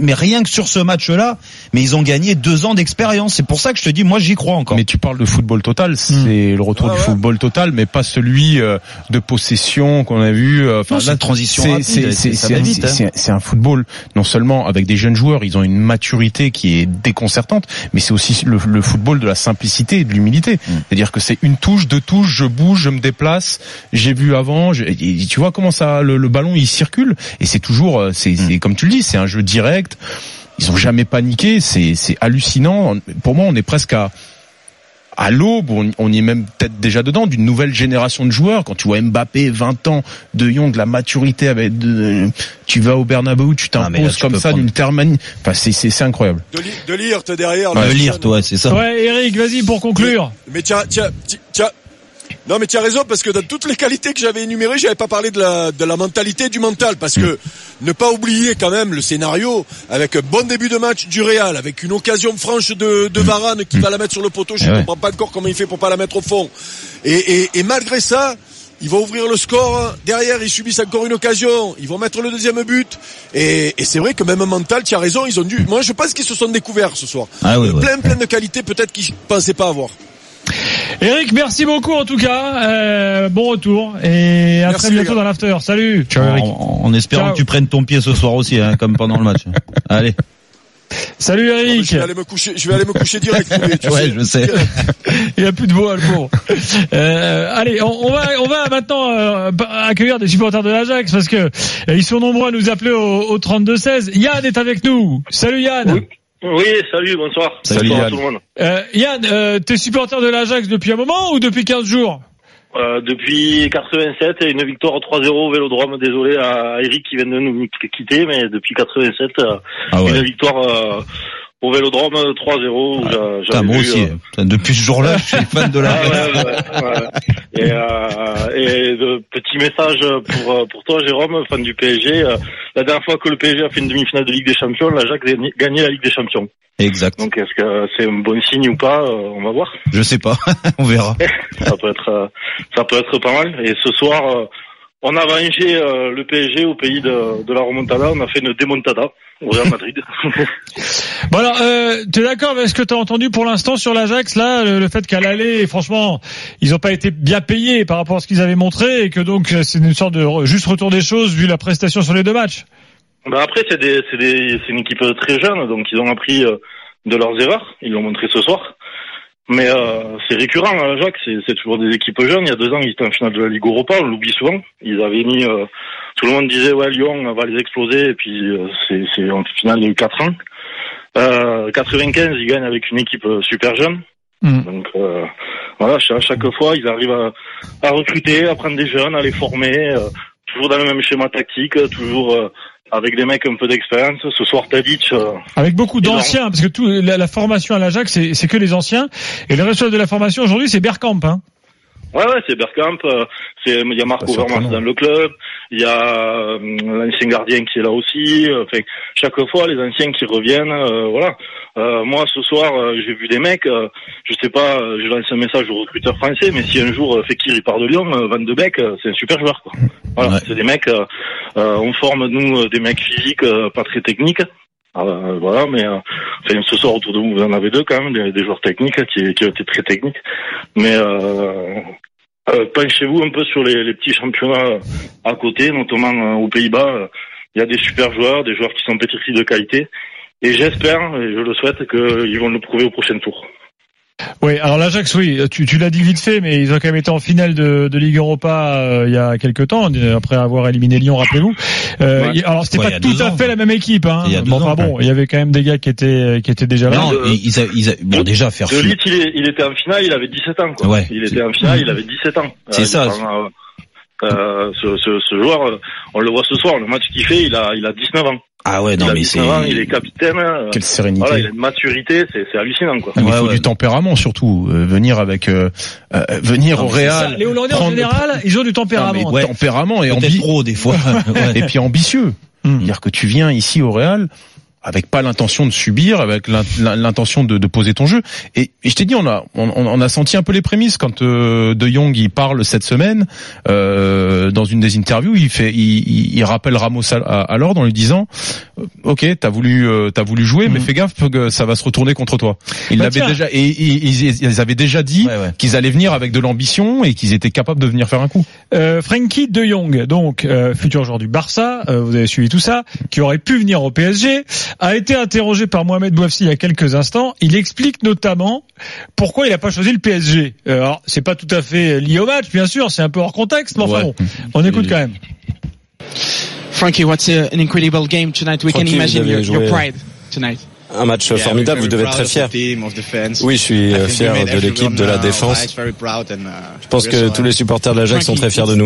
Speaker 5: mais rien que sur ce match-là, mais ils ont gagné 2 ans d'expérience. C'est pour ça que je te dis, moi j'y crois encore.
Speaker 7: Mais tu parles de football total, c'est le retour du football total, mais pas celui de possession qu'on a vu.
Speaker 5: Enfin, la transition rapide,
Speaker 7: c'est un football non seulement avec des jeunes joueurs, ils ont une maturité qui est déconcertante, mais c'est aussi le football de la simplicité et de l'humilité. C'est-à-dire que c'est une touche, 2 touches, je bouge, je me déplace. J'ai vu avant, tu vois comment ça, le ballon il circule, et c'est toujours, c'est comme tu le dis, c'est un jeu direct. Ils ont jamais paniqué, c'est hallucinant. Pour moi, on est presque à l'aube, on y est même peut-être déjà dedans, d'une nouvelle génération de joueurs. Quand tu vois Mbappé, 20 ans, De Jong, la maturité avec tu vas au Bernabéu, tu t'imposes comme ça d'une thermanie. Enfin, c'est incroyable.
Speaker 10: De Ligt derrière.
Speaker 5: De Ligt, ouais, c'est ça.
Speaker 4: Ouais, Eric, vas-y pour conclure.
Speaker 10: Mais tiens. Non, mais tu as raison, parce que dans toutes les qualités que j'avais énumérées, j'avais pas parlé de la mentalité et du mental, parce que ne pas oublier quand même le scénario, avec un bon début de match du Real, avec une occasion franche de Varane qui va la mettre sur le poteau, je comprends pas encore comment il fait pour pas la mettre au fond. Et malgré ça, ils vont ouvrir le score, derrière ils subissent encore une occasion, ils vont mettre le deuxième but, et c'est vrai que même mental, tu as raison, ils ont dû, moi je pense qu'ils se sont découverts ce soir. Plein de qualités peut-être qu'ils pensaient pas avoir.
Speaker 4: Eric, merci beaucoup en tout cas, bon retour et à très bientôt dans l'after. Salut.
Speaker 5: Ciao Eric. En espérant que tu prennes ton pied ce soir aussi, comme pendant le match. Allez.
Speaker 4: Salut Eric.
Speaker 10: Je vais aller me coucher direct.
Speaker 5: Ouais, je sais.
Speaker 4: Il y a plus de voix, le pauvre. Allez, on va maintenant accueillir des supporters de l'Ajax parce que ils sont nombreux à nous appeler au 32-16. Yann est avec nous. Salut Yann.
Speaker 11: Oui, salut, bonsoir.
Speaker 5: Salut Yann.
Speaker 11: À tout le monde.
Speaker 4: Yann, t'es supporter de l'Ajax depuis un moment ou depuis 15 jours?
Speaker 11: Depuis 87 et une victoire 3-0 au Vélodrome. Désolé à Eric qui vient de nous quitter, mais depuis 87, une victoire au Vélodrome 3-0.
Speaker 5: Moi aussi. Depuis ce jour-là, je suis fan de l'Ajax.
Speaker 11: Et de petit message pour toi, Jérôme, fan du PSG. La dernière fois que le PSG a fait une demi-finale de Ligue des Champions, l'Ajax a gagné la Ligue des Champions.
Speaker 5: Exact.
Speaker 11: Donc est-ce que c'est un bon signe ou pas? On va voir.
Speaker 5: Je sais pas, on verra.
Speaker 11: Ça peut être pas mal. Et ce soir, on a vengé le PSG au pays de la remontada. On a fait une démontada au Real Madrid.
Speaker 4: Bon alors, tu es d'accord avec ce que tu as entendu pour l'instant sur l'Ajax là, le fait qu'à l'aller, franchement, ils n'ont pas été bien payés par rapport à ce qu'ils avaient montré et que donc c'est une sorte de juste retour des choses vu la prestation sur les 2 matchs.
Speaker 11: Après c'est une équipe très jeune, donc ils ont appris de leurs erreurs. Ils l'ont montré ce soir. Mais c'est récurrent à l'Ajax, c'est toujours des équipes jeunes. Il y a 2 ans, ils étaient en finale de la Ligue Europa, on l'oublie souvent. Ils avaient mis tout le monde disait Lyon va les exploser, et puis c'est en finale il y a eu 4 ans. 95, ils gagnent avec une équipe super jeune. Donc voilà, chaque fois ils arrivent à recruter, à prendre des jeunes, à les former, toujours dans le même schéma tactique, toujours avec des mecs un peu d'expérience. Ce soir, Tadic.
Speaker 4: Avec beaucoup d'anciens, parce que la formation à l'Ajax, c'est que les anciens. Et le reste de la formation aujourd'hui, c'est Bergkamp, hein.
Speaker 11: Ouais, c'est Bergkamp. Il y a Marco Overmars dans le club. Il y a l'ancien gardien qui est là aussi. Enfin, chaque fois, les anciens qui reviennent. Voilà. Moi, ce soir, j'ai vu des mecs. Je sais pas. Je lance un message aux recruteurs français, mais si un jour Fekir il part de Lyon, Van de Beek, c'est un super joueur, quoi. Voilà, c'est des mecs. On forme nous des mecs physiques, pas très techniques. Voilà, mais ce soir autour de vous en avez 2 quand même, des joueurs techniques qui ont été très techniques. Mais penchez-vous un peu sur les petits championnats à côté, notamment aux Pays-Bas. Il y a des super joueurs, des joueurs qui sont pétris de qualité. Et j'espère, et je le souhaite, qu'ils vont le prouver au prochain tour.
Speaker 4: Oui, alors l'Ajax, oui, tu l'as dit vite fait, mais ils ont quand même été en finale de Ligue Europa il y a quelques temps, après avoir éliminé Lyon, rappelez-vous. Alors c'était pas tout à fait la même équipe, hein. Il y avait quand même des gars qui étaient déjà là.
Speaker 5: Non, déjà faire.
Speaker 11: De Ligt, il était en finale, il avait 17 ans, quoi. Ouais. Il était en finale, il avait 17 ans.
Speaker 5: C'est ça.
Speaker 11: Ce joueur, on le voit ce soir, le match qu'il fait, il a 19 ans.
Speaker 5: Ah ouais, non, mais
Speaker 11: il est capitaine.
Speaker 7: Quelle sérénité.
Speaker 11: Voilà, il a une maturité, c'est hallucinant, quoi.
Speaker 7: Il faut du tempérament, surtout. Venir avec, venir au Real.
Speaker 4: Les Hollandais en général, ils ont du tempérament.
Speaker 7: Tempérament et
Speaker 5: trop des fois.
Speaker 7: Et puis ambitieux. C'est-à-dire que tu viens ici au Real, avec pas l'intention de subir, avec l'intention de poser ton jeu. Et je t'ai dit, on a senti un peu les prémices quand De Jong il parle cette semaine dans une des interviews, il rappelle Ramos à l'ordre en lui disant OK, t'as voulu jouer, mais fais gaffe que ça va se retourner contre toi. Ils avaient déjà dit qu'ils allaient venir avec de l'ambition et qu'ils étaient capables de venir faire un coup.
Speaker 4: Frenkie De Jong, donc futur joueur du Barça, vous avez suivi tout ça, qui aurait pu venir au PSG, a été interrogé par Mohamed Bouafsi il y a quelques instants. Il explique notamment pourquoi il n'a pas choisi le PSG. Alors, c'est pas tout à fait lié au match, bien sûr, c'est un peu hors contexte, mais enfin bon, on écoute quand même.
Speaker 12: Frankie, what's an incredible game tonight. We can imagine your pride tonight.
Speaker 9: Un match formidable, vous devez être très fier. Oui, je suis fier de l'équipe, de la défense. Je pense que tous les supporters de l'Ajax sont très fiers de nous.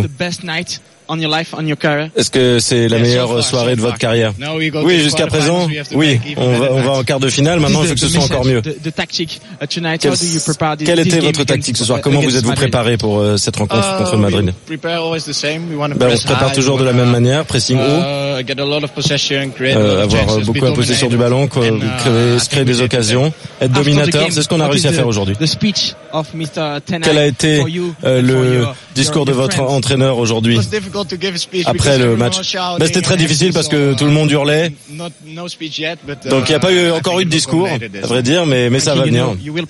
Speaker 9: Est-ce que c'est la meilleure soirée de votre carrière? Oui, jusqu'à présent, oui. On va en quart de finale, maintenant il faut que ce soit encore mieux. Quelle était votre tactique ce soir? Comment vous êtes-vous préparé pour cette rencontre contre Madrid? On se prépare toujours de la même manière, pressing haut, avoir beaucoup la possession du ballon, créer des occasions, être dominateur, c'est ce qu'on a réussi à faire aujourd'hui. Quel a été le discours de votre entraîneur aujourd'hui après le match? C'était très difficile parce que tout le monde hurlait. Donc il n'y a pas encore eu de discours, à vrai dire, mais ça va venir.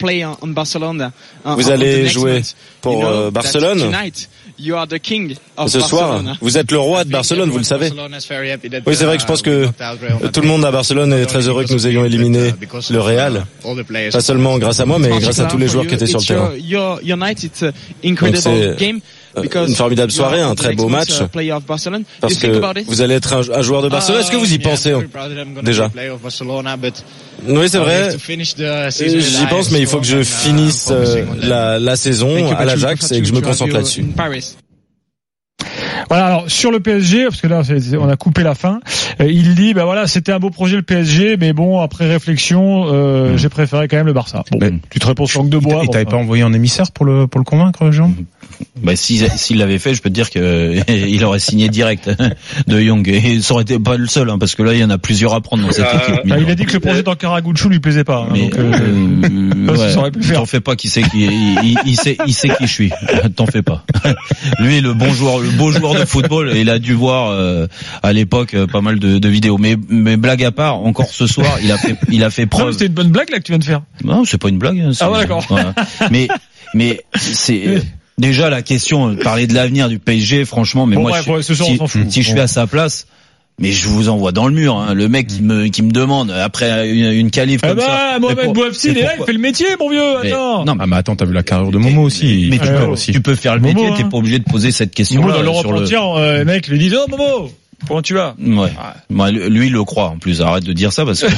Speaker 9: Vous allez jouer pour Barcelone. Ce soir, vous êtes le roi de Barcelone, vous le savez. Oui, c'est vrai que je pense que tout le monde à Barcelone est très heureux que nous ayons éliminé le Real. Pas seulement grâce à moi, mais grâce à tous les joueurs qui étaient sur le terrain. Donc c'est une formidable soirée, un très beau match, parce que vous allez être un joueur de Barcelone. Est-ce que vous y pensez déjà? Oui, c'est vrai. J'y pense, mais il faut que je finisse la saison à l'Ajax et que je me concentre là-dessus.
Speaker 4: Voilà, alors sur le PSG, parce que là on a coupé la fin, il dit c'était un beau projet le PSG, mais bon, après réflexion, j'ai préféré quand même le Barça. Bon, tu te réponds sur langue de bois.
Speaker 7: Et t'avais pas envoyé un émissaire pour le convaincre, Jean?
Speaker 5: S'il l'avait fait, je peux te dire que il aurait signé direct De Jong, et ça aurait été pas le seul, parce que là il y en a plusieurs à prendre dans cette équipe.
Speaker 4: Il a dit que le projet d'Ankara-Gucci lui plaisait pas.
Speaker 5: Mais t'en fais pas, il sait qui je suis. T'en fais pas. Lui, le beau joueur de football, il a dû voir à l'époque pas mal de vidéos. Mais blague à part, encore ce soir, il a fait preuve.
Speaker 4: Non, c'était une bonne blague là que tu viens de faire.
Speaker 5: Non, c'est pas une blague.
Speaker 4: D'accord.
Speaker 5: Voilà. Mais c'est déjà la question, parler de l'avenir du PSG, franchement, mais si je suis à sa place, mais je vous envoie dans le mur, le mec qui me demande après une qualif comme ça.
Speaker 4: Mohamed Bouafsi, il est là, il fait le métier, mon vieux. Attends.
Speaker 7: Mais attends, t'as vu la carrière de Momo aussi.
Speaker 5: Mais tu peux faire le métier, t'es pas obligé de poser cette question-là.
Speaker 4: Dans l'Europe entière, le mec lui dit « Oh Momo, comment tu vas ?»
Speaker 5: Ouais. Lui, il le croit, en plus. Arrête de dire ça, parce que,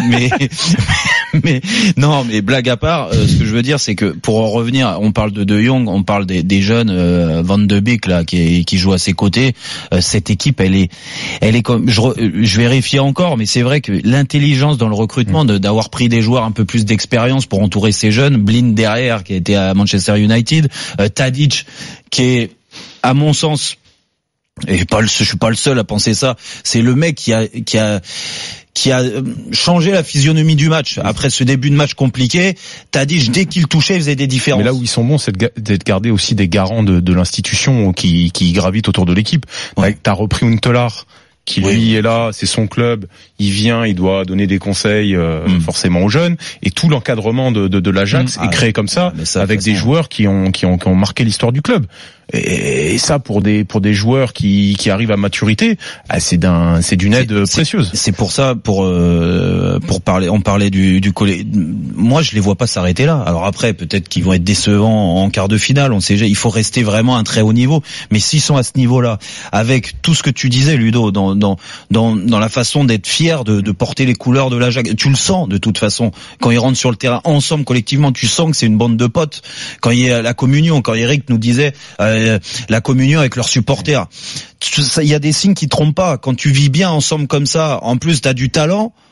Speaker 5: mais blague à part, ce que je veux dire, c'est que, pour en revenir, on parle de Jong, on parle des jeunes, Van de Beek, là, qui joue à ses côtés. Cette équipe, elle est comme, je vérifie encore, mais c'est vrai que l'intelligence dans le recrutement, d'avoir pris des joueurs un peu plus d'expérience pour entourer ces jeunes, Blind derrière, qui a été à Manchester United, Tadic, qui est, à mon sens, et je suis pas le seul à penser ça, c'est le mec qui a changé la physionomie du match. Après ce début de match compliqué, Tadic, dès qu'il touchait, il faisait des différences.
Speaker 7: Mais là où ils sont bons, c'est d'être gardés aussi des garants de l'institution qui gravitent autour de l'équipe. Ouais. T'as repris Huntelaar, qui lui est là, c'est son club, il vient, il doit donner des conseils forcément aux jeunes, et tout l'encadrement de l'Ajax est créé comme ça, avec des joueurs qui ont marqué l'histoire du club. Et ça, pour des joueurs qui arrivent à maturité, c'est d'une aide précieuse.
Speaker 5: C'est pour ça, pour parler, on parlait du collège. Moi, je les vois pas s'arrêter là. Alors après, peut-être qu'ils vont être décevants en quart de finale. On sait, il faut rester vraiment à un très haut niveau. Mais s'ils sont à ce niveau-là, avec tout ce que tu disais, Ludo, dans la façon d'être fier de porter les couleurs de l'Ajax, tu le sens de toute façon. Quand ils rentrent sur le terrain ensemble, collectivement, tu sens que c'est une bande de potes. Quand il y a la communion, quand Eric nous disait la communion avec leurs supporters, il y a des signes qui trompent pas. Quand tu vis bien ensemble comme ça, en plus t'as du talent,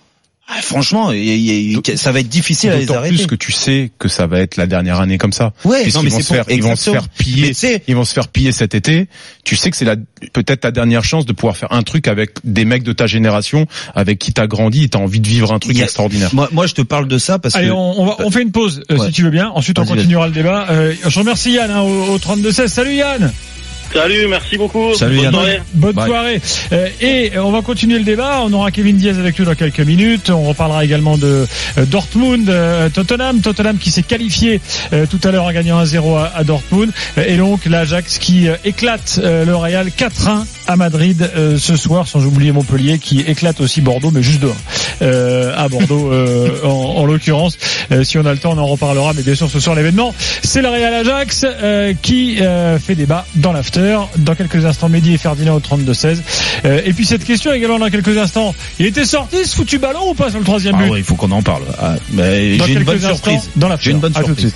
Speaker 5: Franchement, ça va être difficile à les arrêter.
Speaker 7: D'autant plus que tu sais que ça va être la dernière année comme ça.
Speaker 5: Ouais, non, mais
Speaker 7: ils vont se faire piller. Ils vont se faire piller cet été. Tu sais que c'est peut-être ta dernière chance de pouvoir faire un truc avec des mecs de ta génération, avec qui t'as grandi et t'as envie de vivre un truc extraordinaire.
Speaker 5: Moi, je te parle de ça parce que.
Speaker 4: Allez, on fait une pause, si tu veux bien. Ensuite, on continuera le débat. Je remercie Yann, au 32-16. Salut Yann.
Speaker 11: Salut, merci beaucoup.
Speaker 5: Salut,
Speaker 11: bonne soirée.
Speaker 4: Bonne soirée. Et on va continuer le débat. On aura Kevin Diaz avec nous dans quelques minutes. On reparlera également de Dortmund, Tottenham qui s'est qualifié tout à l'heure en gagnant 1-0 à Dortmund. Et donc l'Ajax qui éclate le Real 4-1 à Madrid ce soir, sans oublier Montpellier qui éclate aussi Bordeaux, mais juste 2-1 à Bordeaux en l'occurrence. Si on a le temps, on en reparlera. Mais bien sûr, ce soir l'événement, c'est le Real Ajax qui fait débat dans l'after. Dans quelques instants, Mehdi et Ferdinand au 32-16. Et puis cette question également dans quelques instants. Il était sorti ce foutu ballon ou pas sur le troisième but?
Speaker 5: Ouais, il faut qu'on en parle. Mais j'ai une bonne surprise.
Speaker 4: J'ai une bonne surprise.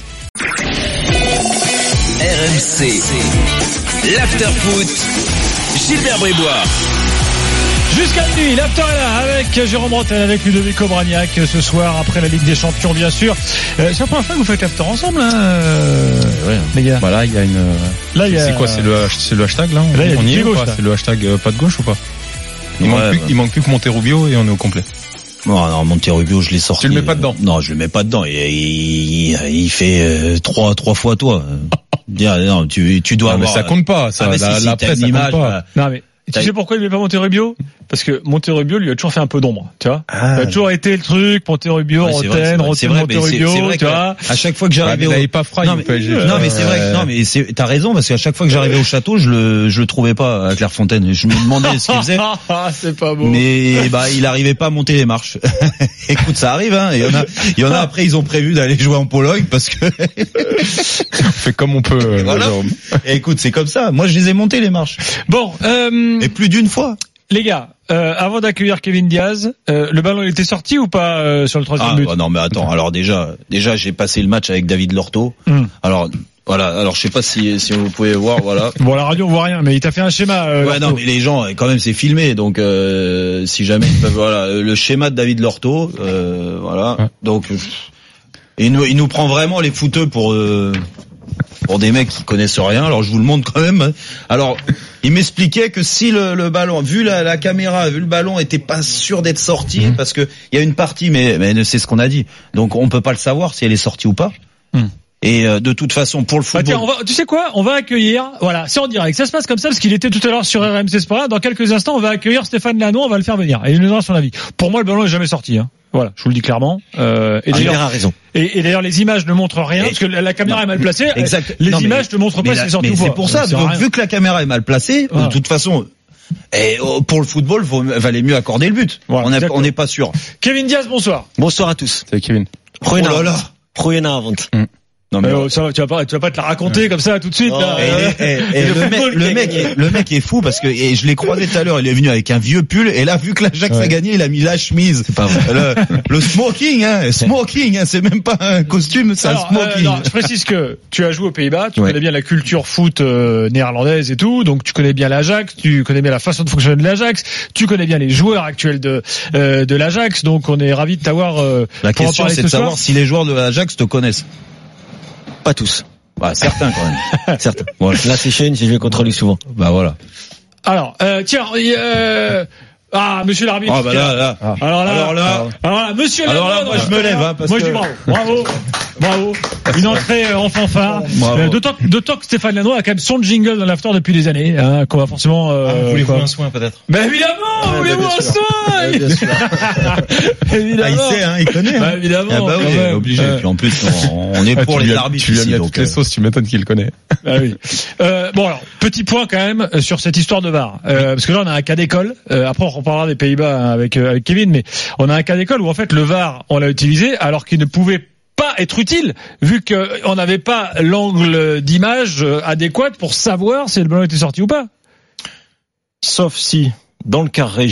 Speaker 3: RMC, l'after-foot, Gilbert Bribois.
Speaker 4: Jusqu'à minuit, l'after est là avec Jérôme Bretagne, avec Ludovic Obraniak ce soir après la Ligue des Champions bien sûr. C'est la première fois que vous faites l'after ensemble,
Speaker 7: ouais.
Speaker 4: Les gars.
Speaker 7: Voilà, il y a une.
Speaker 4: Là, il y a.
Speaker 7: C'est quoi, c'est le hashtag là?
Speaker 4: Là, il y a
Speaker 7: on y est ou
Speaker 4: gauche,
Speaker 7: pas? C'est le hashtag pas de gauche ou pas? Il manque plus que Monterrubio et on est au complet.
Speaker 5: Non, Monterrubio, je l'ai sorti.
Speaker 7: Tu le mets pas dedans?
Speaker 5: Non, je le mets pas dedans. Il fait trois fois toi. Non, tu dois avoir.
Speaker 7: Mais ça compte pas. Ça, la presse, ça compte pas.
Speaker 4: Non mais. Tu sais pourquoi il ne met pas Monterrubio? Parce que Monterrubio lui a toujours fait un peu d'ombre, tu vois. Il a toujours été le truc, Monterrubio, Roten, Monterubio, tu vois.
Speaker 5: À chaque fois que j'arrivais
Speaker 7: il avait pas frais.
Speaker 5: Non mais c'est vrai. Non mais t'as raison parce qu'à chaque fois que j'arrivais au château, je le trouvais pas à Clairefontaine. Je me demandais ce qu'il faisait.
Speaker 4: C'est pas beau.
Speaker 5: Mais il arrivait pas à monter les marches. Écoute, ça arrive hein. Il y en a après ils ont prévu d'aller jouer en Pologne parce que
Speaker 7: on fait comme on peut.
Speaker 5: Voilà. Et écoute, c'est comme ça. Moi je les ai montés les marches.
Speaker 4: Bon,
Speaker 5: et plus d'une fois.
Speaker 4: Les gars, avant d'accueillir Kevin Diaz, le ballon il était sorti ou pas sur le troisième but?
Speaker 5: Non mais attends, alors déjà j'ai passé le match avec David Lorto. Alors voilà, alors je sais pas si vous pouvez voir, voilà.
Speaker 4: Bon, à la radio on voit rien, mais il t'a fait un schéma.
Speaker 5: Ouais, non mais les gens quand même c'est filmé, donc si jamais ils peuvent, voilà, le schéma de David Lorto, voilà. Donc il nous prend vraiment les fouteux pour des mecs qui connaissent rien. Alors je vous le montre quand même. Alors il m'expliquait que si le ballon, vu la caméra, vu le ballon était pas sûr d'être sorti, parce que il y a une partie, mais c'est ce qu'on a dit. Donc on peut pas le savoir si elle est sortie ou pas. Et de toute façon, pour le football.
Speaker 4: Tiens, tu sais quoi? On va accueillir. Voilà, c'est en direct. Ça se passe comme ça parce qu'il était tout à l'heure sur RMC Sport. Dans quelques instants, on va accueillir Stéphane Lannon. On va le faire venir. Et il nous donnera son avis. Pour moi, le ballon est jamais sorti. Hein. Voilà, je vous le dis clairement.
Speaker 5: Et d'ailleurs, a raison.
Speaker 4: Et d'ailleurs, les images ne montrent rien parce que la caméra est mal placée.
Speaker 5: Exact.
Speaker 4: Les images ne montrent pas si c'est sorti ou pas.
Speaker 5: C'est pour ça. Donc, vu que la caméra est mal placée, de toute façon. Et pour le football, valait mieux accorder le but. Voilà, on n'est pas sûr.
Speaker 4: Kevin Diaz, bonsoir.
Speaker 9: Bonsoir à tous.
Speaker 7: Salut Kevin.
Speaker 9: Goedenavond.
Speaker 4: Non mais ça, tu vas pas te la raconter comme ça tout de suite. Là.
Speaker 5: Le mec est fou parce que je l'ai croisé tout à l'heure. Il est venu avec un vieux pull et là, vu que l'Ajax a gagné, il a mis la chemise. C'est pas vrai. Le smoking, c'est même pas un costume, c'est un smoking.
Speaker 4: Je précise que tu as joué aux Pays-Bas, tu connais bien la culture foot néerlandaise et tout, donc tu connais bien l'Ajax, tu connais bien la façon de fonctionner de l'Ajax, tu connais bien les joueurs actuels de l'Ajax, donc on est ravis de t'avoir.
Speaker 5: La question c'est de savoir si les joueurs de l'Ajax te connaissent.
Speaker 9: Pas tous.
Speaker 5: Bah, certains quand même. Certains.
Speaker 9: Voilà. Là, c'est Shane, j'ai joué contre lui souvent.
Speaker 5: Bah voilà.
Speaker 4: Alors, tiens, monsieur l'arbitre.
Speaker 5: Ah bah là.
Speaker 4: Alors là, monsieur
Speaker 5: l'arbitre. Alors là, moi je me lève, hein, parce
Speaker 4: moi
Speaker 5: que...
Speaker 4: je dis bravo. Une entrée en fanfare. D'autant que Stéphane Lannoy a quand même son jingle dans l'after depuis des années, hein, qu'on va forcément.
Speaker 5: Voulez-vous un soin peut-être?
Speaker 4: Ben évidemment, voulez-vous un soin? Évidemment.
Speaker 5: Il sait, hein, il connaît.
Speaker 4: Bah évidemment.
Speaker 5: Ah bah oui, obligé. Puis en plus, on est pour les arbitres.
Speaker 7: Tu lui as mis toutes les sauces, tu m'étonnes qu'il le connaît.
Speaker 4: Ah oui. Bon alors, petit point quand même sur cette histoire de VAR, parce que là on a un cas d'école. Après on reparlera des Pays-Bas avec Kevin, mais on a un cas d'école où en fait le VAR on l'a utilisé alors qu'il ne pouvait pas être utile vu qu'on n'avait pas l'angle d'image adéquat pour savoir si le ballon était sorti ou pas.
Speaker 9: Sauf si, dans le quart régie,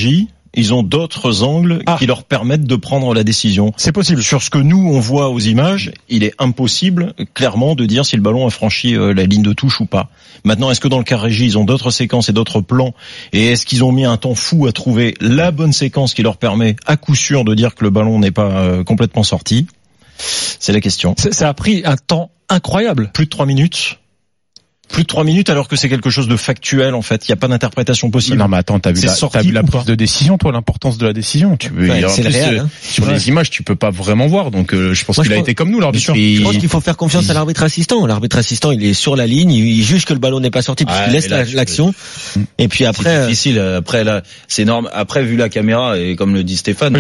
Speaker 13: ils ont d'autres angles qui leur permettent de prendre la décision.
Speaker 4: C'est possible.
Speaker 13: Sur ce que nous, on voit aux images, il est impossible, clairement, de dire si le ballon a franchi la ligne de touche ou pas. Maintenant, est-ce que dans le cas régie, ils ont d'autres séquences et d'autres plans, et est-ce qu'ils ont mis un temps fou à trouver la bonne séquence qui leur permet, à coup sûr, de dire que le ballon n'est pas complètement sorti? C'est la question.
Speaker 4: Ça a pris un temps incroyable.
Speaker 13: Plus de 3 minutes. Plus de 3 minutes alors que c'est quelque chose de factuel en fait. Il n'y a pas d'interprétation possible.
Speaker 7: Non mais attends, t'as vu la prise de décision, toi, l'importance de la décision. Tu peux,
Speaker 14: c'est le réel,
Speaker 7: sur les images, tu peux pas vraiment voir. Donc je pense qu'il a été comme nous l'arbitre.
Speaker 14: Je pense qu'il faut faire confiance à l'arbitre assistant. L'arbitre assistant, il est sur la ligne, il juge que le ballon n'est pas sorti puisqu'il laisse l'action. Et puis après,
Speaker 5: c'est difficile. Après là, c'est énorme. Après vu la caméra et comme le dit Stéphane,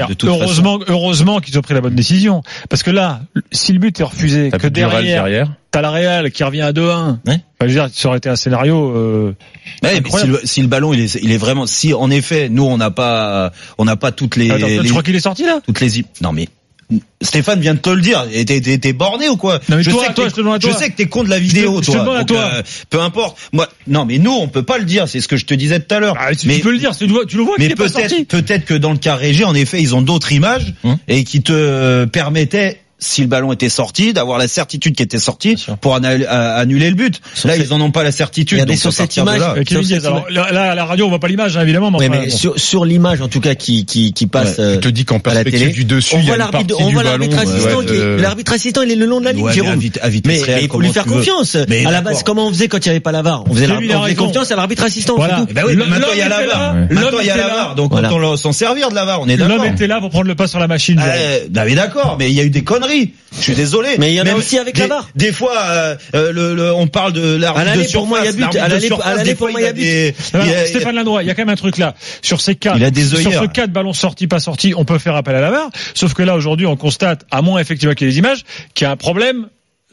Speaker 4: heureusement qu'ils ont pris la bonne décision. Parce que là, si le but est refusé, que derrière. T'as la Real qui revient à 2-1.
Speaker 5: Ouais.
Speaker 4: Je veux dire, ça aurait été un scénario.
Speaker 5: Mais si le ballon il est vraiment, si en effet nous on n'a pas toutes les.
Speaker 4: Attends, tu crois qu'il est sorti là?
Speaker 5: Toutes les. Non mais Stéphane vient de te le dire. T'es borné ou quoi?
Speaker 4: Non mais
Speaker 5: je
Speaker 4: je
Speaker 5: sais que t'es contre la vidéo, toi.
Speaker 4: Je te demande à toi.
Speaker 5: Peu importe. Moi, non mais nous on peut pas le dire. C'est ce que je te disais tout à l'heure.
Speaker 4: Mais tu peux le dire. Tu le vois.
Speaker 5: Mais
Speaker 4: qu'il est pas sorti.
Speaker 5: Peut-être que dans le cas régie, en effet, ils ont d'autres images et qui te permettaient, si le ballon était sorti, d'avoir la certitude qu'il était sorti pour annuler le but. Là, ils en ont pas la certitude.
Speaker 14: Regardez sur cette image.
Speaker 4: Alors, là, à la radio, on voit pas l'image, hein, évidemment.
Speaker 14: Mais sur l'image, en tout cas, qui passe.
Speaker 7: Je te dis qu'en perspective du dessus, il y a une partie du ballon.
Speaker 14: L'arbitre assistant, il est le long de la ligne, Jérôme. Mais il faut lui faire confiance. À la base, comment on faisait quand il n'y avait pas la VAR? On faisait confiance à l'arbitre assistant.
Speaker 5: Voilà. Ben oui, maintenant il y a la VAR. Maintenant il y a la VAR. Donc autant s'en servir de la VAR. On est d'accord.
Speaker 4: L'homme était là pour prendre le pas sur la machine.
Speaker 5: Mais d'accord. Mais il y a eu des conneries. Je suis désolé.
Speaker 14: Mais il y en a aussi avec la VAR.
Speaker 5: Des fois, on parle de l'arbitre de surface.
Speaker 14: Pour moi, il y a but. À l'aller, pour moi, il y a but.
Speaker 4: Stéphane Landroy, il y a quand même un truc là. Sur ces cas, sur ce cas de ballon sorti, pas sorti, on peut faire appel à la VAR. Sauf que là, aujourd'hui, on constate, à moins effectivement qu'il y ait des images, qu'il y a un problème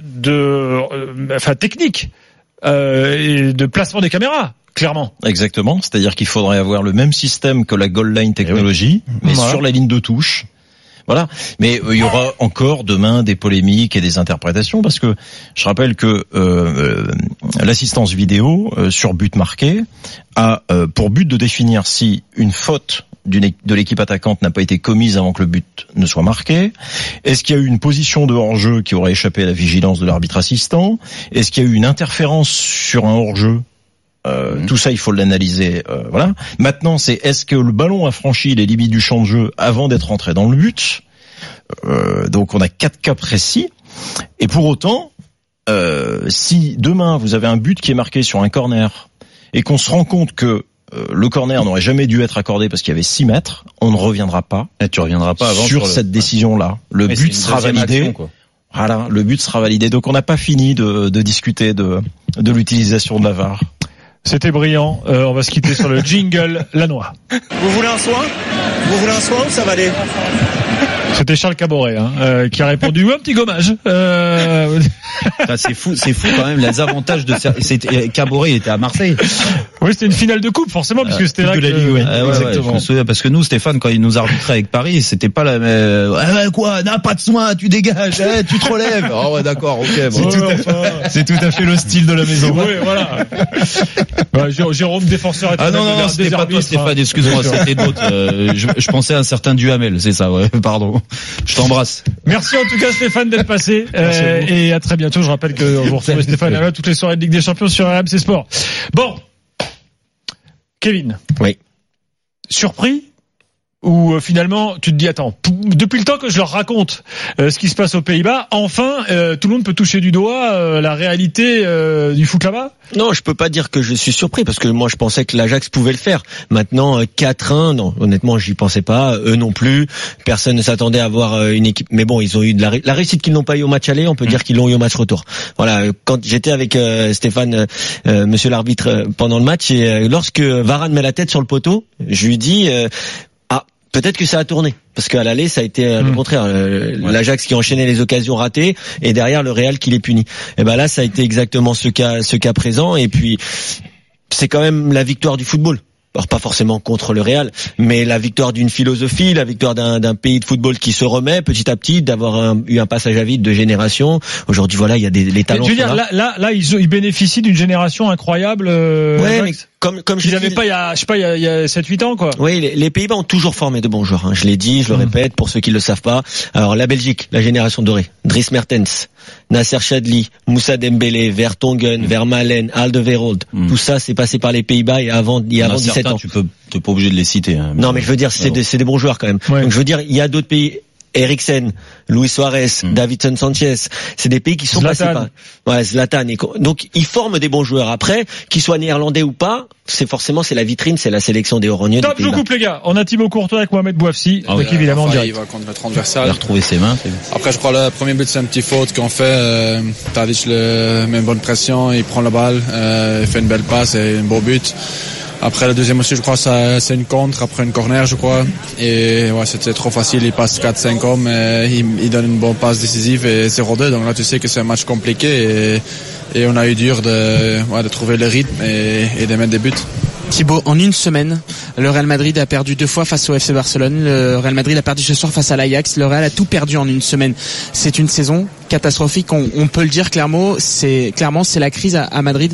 Speaker 4: technique, et de placement des caméras. Clairement.
Speaker 13: Exactement. C'est-à-dire qu'il faudrait avoir le même système que la goal line technologie, mais sur la ligne de touche. Voilà. Mais il y aura encore demain des polémiques et des interprétations parce que je rappelle que l'assistance vidéo sur but marqué a pour but de définir si une faute de l'équipe attaquante n'a pas été commise avant que le but ne soit marqué. Est-ce qu'il y a eu une position de hors-jeu qui aurait échappé à la vigilance de l'arbitre assistant? Est-ce qu'il y a eu une interférence sur un hors-jeu? Tout ça, il faut l'analyser. Voilà. Maintenant, c'est est-ce que le ballon a franchi les limites du champ de jeu avant d'être entré dans le but? Donc, on a 4 cas précis. Et pour autant, si demain vous avez un but qui est marqué sur un corner et qu'on se rend compte que le corner n'aurait jamais dû être accordé parce qu'il y avait 6 mètres, on ne reviendra pas.
Speaker 5: Et tu reviendras pas avant
Speaker 13: sur cette décision-là. Le but sera validé. Action, voilà, le but sera validé. Donc, on n'a pas fini de discuter de l'utilisation de la VAR.
Speaker 4: C'était brillant. On va se quitter sur le jingle Lannoy.
Speaker 6: Vous voulez un soin ou ça va aller?
Speaker 4: C'était Charles Caboret qui a répondu un petit gommage.
Speaker 5: C'est fou quand même les avantages de Caboret était à Marseille.
Speaker 4: Oui, c'était une finale de coupe forcément puisque c'était là
Speaker 5: que la Ligue. Exactement. Je me souviens parce que nous Stéphane quand il nous arbitrait avec Paris, c'était pas la même quoi, n'a pas de soin, tu dégages, tu te relèves. Oh ouais, d'accord, OK. Bon.
Speaker 13: C'est tout à fait le style de la maison.
Speaker 4: Oui, voilà. Jérôme défenseur
Speaker 5: non, c'était pas toi Stéphane, excuse-moi, c'était d'autres. Je pensais à un certain Duhamel, c'est ça, ouais, pardon. Je t'embrasse.
Speaker 4: Merci en tout cas Stéphane d'être passé et à très bientôt. Je rappelle que vous retrouvez Stéphane là toutes les soirées de Ligue des Champions sur RMC Sport. Bon, Kevin.
Speaker 14: Oui.
Speaker 4: Surpris ou finalement tu te dis attends, depuis le temps que je leur raconte ce qui se passe aux Pays-Bas, enfin tout le monde peut toucher du doigt la réalité du foot là-bas?
Speaker 14: Non, je peux pas dire que je suis surpris parce que moi je pensais que l'Ajax pouvait le faire. Maintenant 4-1, non, honnêtement, j'y pensais pas, eux non plus. Personne ne s'attendait à avoir une équipe, mais bon, ils ont eu de la réussite qu'ils n'ont pas eu au match aller, on peut dire qu'ils l'ont eu au match retour. Voilà, quand j'étais avec Stéphane monsieur l'arbitre pendant le match et lorsque Varane met la tête sur le poteau, je lui dis peut-être que ça a tourné. Parce qu'à l'aller, ça a été le contraire. L'Ajax qui enchaînait les occasions ratées et derrière le Real qui les punit. Et ben là, ça a été exactement ce cas présent. Et puis, c'est quand même la victoire du football. Alors pas forcément contre le Real, mais la victoire d'une philosophie, la victoire d'un pays de football qui se remet petit à petit, d'avoir eu un passage à vide de génération. Aujourd'hui, voilà, il y a les talents.
Speaker 4: Je veux dire, là, ils bénéficient d'une génération incroyable.
Speaker 14: comme
Speaker 4: je l'avais pas il y a 7-8 ans, quoi.
Speaker 14: Oui, les Pays-Bas ont toujours formé de bons joueurs, hein. Je l'ai dit, je le répète, pour ceux qui le savent pas. Alors, la Belgique, la génération dorée. Dries Mertens, Nasser Chadli, Moussa Dembélé, Vertonghen, Vermaelen, Alderweireld. Tout ça, c'est passé par les Pays-Bas et avant 17 ans.
Speaker 5: T'es pas obligé de les citer, hein.
Speaker 14: Non, mais je veux dire, c'est des bons joueurs, quand même. Ouais. Donc, je veux dire, il y a d'autres pays. Eriksen, Luis Suarez, Davinson Sanchez, c'est des pays qui sont passés par Zlatan. Donc ils forment des bons joueurs. Après, qu'ils soient néerlandais ou pas, c'est la vitrine, c'est la sélection des Orogneux.
Speaker 4: Top, je coupe les gars. On a Thibaut Courtois avec Mohamed Bouafsi, évidemment en direct.
Speaker 15: Il va contre le transversal.
Speaker 5: Il a retrouvé ses mains.
Speaker 15: Après, je crois le premier but c'est un petit faute qu'on fait. Tadic met une bonne pression, il prend la balle, il fait une belle passe et un beau but. Après, le deuxième aussi, je crois, c'est une contre, après une corner, je crois. Et ouais, c'était trop facile, il passe 4-5 hommes, il donne une bonne passe décisive et 0-2. Donc là, tu sais que c'est un match compliqué et on a eu dur de trouver le rythme et de mettre des buts.
Speaker 12: Thibaut, en une semaine, le Real Madrid a perdu 2 fois face au FC Barcelone. Le Real Madrid a perdu ce soir face à l'Ajax. Le Real a tout perdu en une semaine. C'est une saison catastrophique. On peut le dire clairement, c'est la crise à Madrid.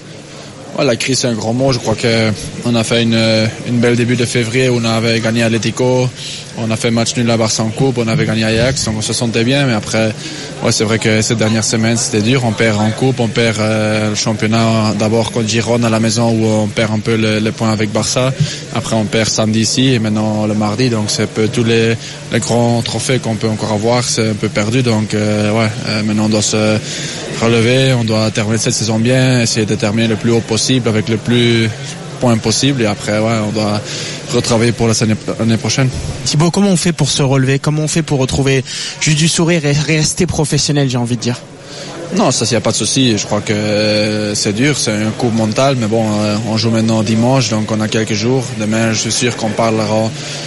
Speaker 15: Ouais, la crise c'est un grand mot. Je crois que on a fait une belle début de février où on avait gagné Atlético, on a fait match nul à Barça en coupe, on avait gagné Ajax, donc on se sentait bien. Mais après, ouais, c'est vrai que cette dernière semaine c'était dur. On perd en coupe, on perd le championnat d'abord contre Girona à la maison où on perd un peu les points avec Barça. Après on perd samedi ici et maintenant le mardi. Donc c'est un peu tous les grands trophées qu'on peut encore avoir, c'est un peu perdu. Donc maintenant on doit se relever, on doit terminer cette saison bien, essayer de terminer le plus haut possible avec le plus points possible et après on doit retravailler pour l'année prochaine.
Speaker 12: Thibaut, comment on fait pour se relever? Comment on fait pour retrouver juste du sourire et rester professionnel, j'ai envie de dire?
Speaker 15: Non, ça, il n'y a pas de souci. Je crois que c'est dur, c'est un coup mental, mais bon, on joue maintenant dimanche, donc on a quelques jours. Demain, je suis sûr qu'on parlera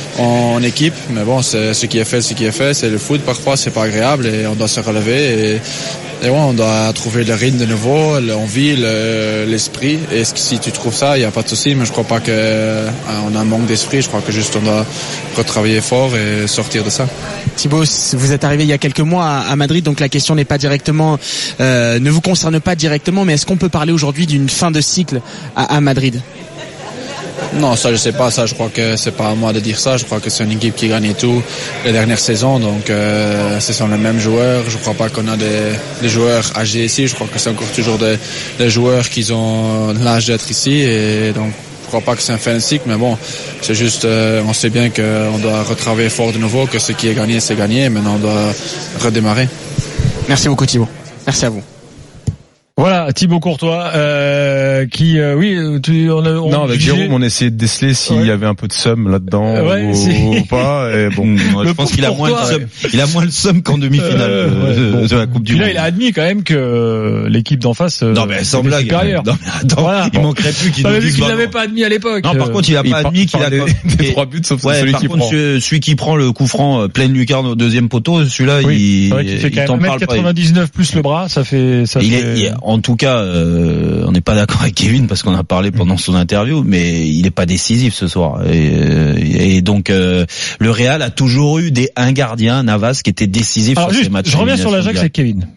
Speaker 15: en équipe, mais bon, c'est ce qui est fait, c'est le foot. Parfois, c'est pas agréable et on doit se relever et ouais, on doit trouver le rythme de nouveau, l'envie, l'esprit. Et si tu trouves ça, il n'y a pas de souci, mais je crois pas qu'on a un manque d'esprit. Je crois que juste on doit retravailler fort et sortir de ça.
Speaker 12: Thibaut, vous êtes arrivé il y a quelques mois à Madrid, donc la question n'est pas directement, ne vous concerne pas directement, mais est-ce qu'on peut parler aujourd'hui d'une fin de cycle à Madrid?
Speaker 15: Non, ça je sais pas, ça je crois que c'est pas à moi de dire ça, je crois que c'est une équipe qui gagne tout les dernières saisons, donc ce sont les mêmes joueurs, je crois pas qu'on a des joueurs âgés ici, je crois que c'est encore toujours des joueurs qui ont l'âge d'être ici et donc je crois pas que c'est un fin de cycle, mais bon, c'est juste, on sait bien qu'on doit retravailler fort de nouveau, que ce qui est gagné, c'est gagné, maintenant on doit redémarrer.
Speaker 12: Merci beaucoup Thibaut, merci à vous.
Speaker 4: Voilà, Thibaut Courtois, qui,
Speaker 7: non, avec Jérôme, on essayait de déceler s'il y avait un peu de somme là-dedans ou pas. Et bon,
Speaker 5: je pense qu'il a moins le seum. Il a moins le seum qu'en demi-finale de la Coupe du Monde.
Speaker 4: Là, il a admis quand même que l'équipe d'en face.
Speaker 5: Non, mais sans blague.
Speaker 4: Supérieure.
Speaker 5: Non, mais attends, voilà. Il manquerait plus qu'il nous dise.
Speaker 4: Qu'il l'avait pas admis à l'époque.
Speaker 5: Non, par contre, il a pas admis qu'il a
Speaker 7: des 3 buts sauf celui qui prend.
Speaker 5: Celui qui prend le coup franc pleine lucarne au deuxième poteau, celui-là,
Speaker 4: il fait quand même 1m99 plus le bras, ça fait.
Speaker 5: En tout cas, on n'est pas d'accord avec Kevin parce qu'on a parlé pendant son interview, mais il n'est pas décisif ce soir. Et donc le Real a toujours eu un gardien, Navas, qui était décisif sur ces matchs.
Speaker 4: Je reviens sur l'Ajax avec Kevin.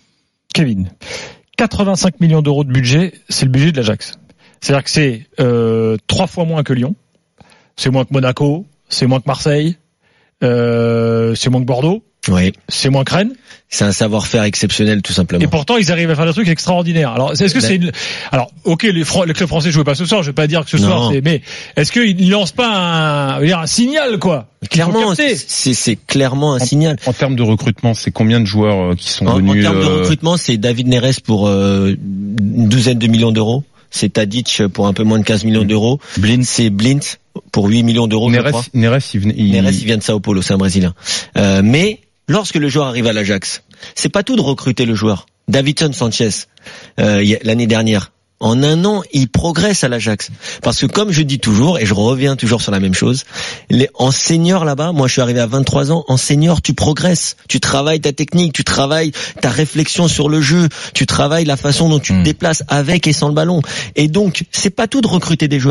Speaker 4: 85 millions d'euros de budget, c'est le budget de l'Ajax. C'est-à-dire que c'est 3 fois moins que Lyon, c'est moins que Monaco, c'est moins que Marseille, c'est moins que Bordeaux.
Speaker 14: Oui.
Speaker 4: C'est moins que Rennes.
Speaker 14: C'est un savoir-faire exceptionnel, tout simplement.
Speaker 4: Et pourtant, ils arrivent à faire des trucs extraordinaires. Alors, est-ce que c'est alors, ok, le club français jouait pas ce soir, je vais pas dire que ce soir, mais est-ce qu'ils lancent pas un signal, quoi?
Speaker 14: Clairement, c'est clairement un signal.
Speaker 7: En termes de recrutement, c'est combien de joueurs qui sont venus?
Speaker 14: En termes de recrutement, c'est David Neres pour une douzaine de millions d'euros. C'est Tadic pour un peu moins de 15 millions d'euros. C'est Blint pour 8 millions d'euros, je crois.
Speaker 7: Neres,
Speaker 14: il vient de Sao Paulo, c'est un Brésilien. Mais lorsque le joueur arrive à l'Ajax, c'est pas tout de recruter le joueur. Davinson Sanchez, l'année dernière, en un an, il progresse à l'Ajax. Parce que comme je dis toujours, et je reviens toujours sur la même chose, en senior là-bas, moi je suis arrivé à 23 ans, en senior tu progresses, tu travailles ta technique, tu travailles ta réflexion sur le jeu, tu travailles la façon dont tu te déplaces avec et sans le ballon. Et donc, c'est pas tout de recruter des joueurs.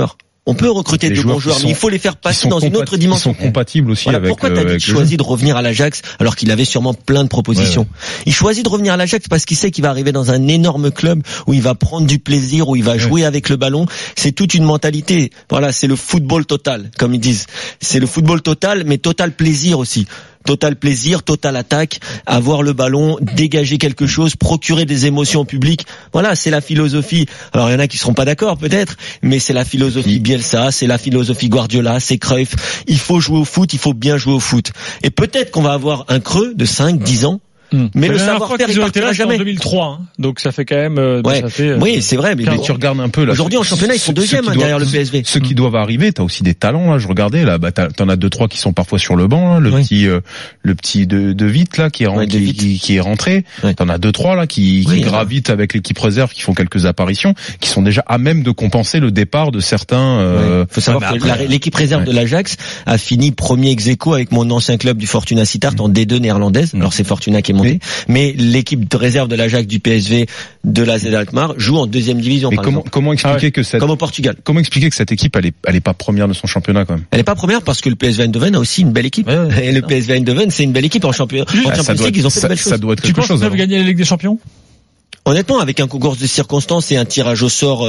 Speaker 14: On peut recruter de bons joueurs, mais il faut les faire passer dans une autre dimension.
Speaker 7: Ils sont compatibles aussi avec.
Speaker 14: Pourquoi Tadic choisit de revenir à l'Ajax alors qu'il avait sûrement plein de propositions? Ouais. Il choisit de revenir à l'Ajax parce qu'il sait qu'il va arriver dans un énorme club où il va prendre du plaisir, où il va jouer avec le ballon. C'est toute une mentalité. Voilà, c'est le football total, comme ils disent. C'est le football total, mais total plaisir aussi. Total plaisir, total attaque, avoir le ballon, dégager quelque chose, procurer des émotions au public. Voilà, c'est la philosophie. Alors il y en a qui seront pas d'accord peut-être, mais c'est la philosophie Bielsa, c'est la philosophie Guardiola, c'est Cruyff. Il faut jouer au foot, il faut bien jouer au foot. Et peut-être qu'on va avoir un creux de 5, 10 ans. Mais le savoir-faire, il partira jamais.
Speaker 4: En 2003, hein. Donc ça fait quand même.
Speaker 14: Oui, c'est vrai. Mais
Speaker 7: tu regardes un peu là.
Speaker 14: Aujourd'hui en championnat, ils sont deuxième derrière le PSV.
Speaker 7: Ceux qui doivent arriver, t'as aussi des talents là. Je regardais là, t'en as 2-3 qui sont parfois sur le banc. Là. Le petit de Vite là qui est rentré. T'en as 2-3 là qui gravitent avec l'équipe réserve, qui font quelques apparitions, qui sont déjà à même de compenser le départ de certains.
Speaker 14: Faut savoir que l'équipe réserve de l'Ajax a fini premier ex-aequo avec mon ancien club du Fortuna Sittard en D2 néerlandaise. Alors c'est Fortuna qui est monté. Mais l'équipe de réserve de l'Ajax, du PSV, de la Z Alkmaar joue en deuxième division.
Speaker 7: Mais comment expliquer que cette,
Speaker 14: comme au Portugal.
Speaker 7: Comment expliquer que cette équipe elle est pas première de son championnat quand même?
Speaker 14: Elle est pas première parce que le PSV Eindhoven a aussi une belle équipe. Et le PSV Eindhoven, c'est une belle équipe en championnat. En Champions League, ils ont fait de belles choses.
Speaker 7: Ça doit être quelque chose.
Speaker 4: Tu penses qu'ils peuvent gagner la Ligue des Champions?
Speaker 14: Honnêtement, avec un concours de circonstances et un tirage au sort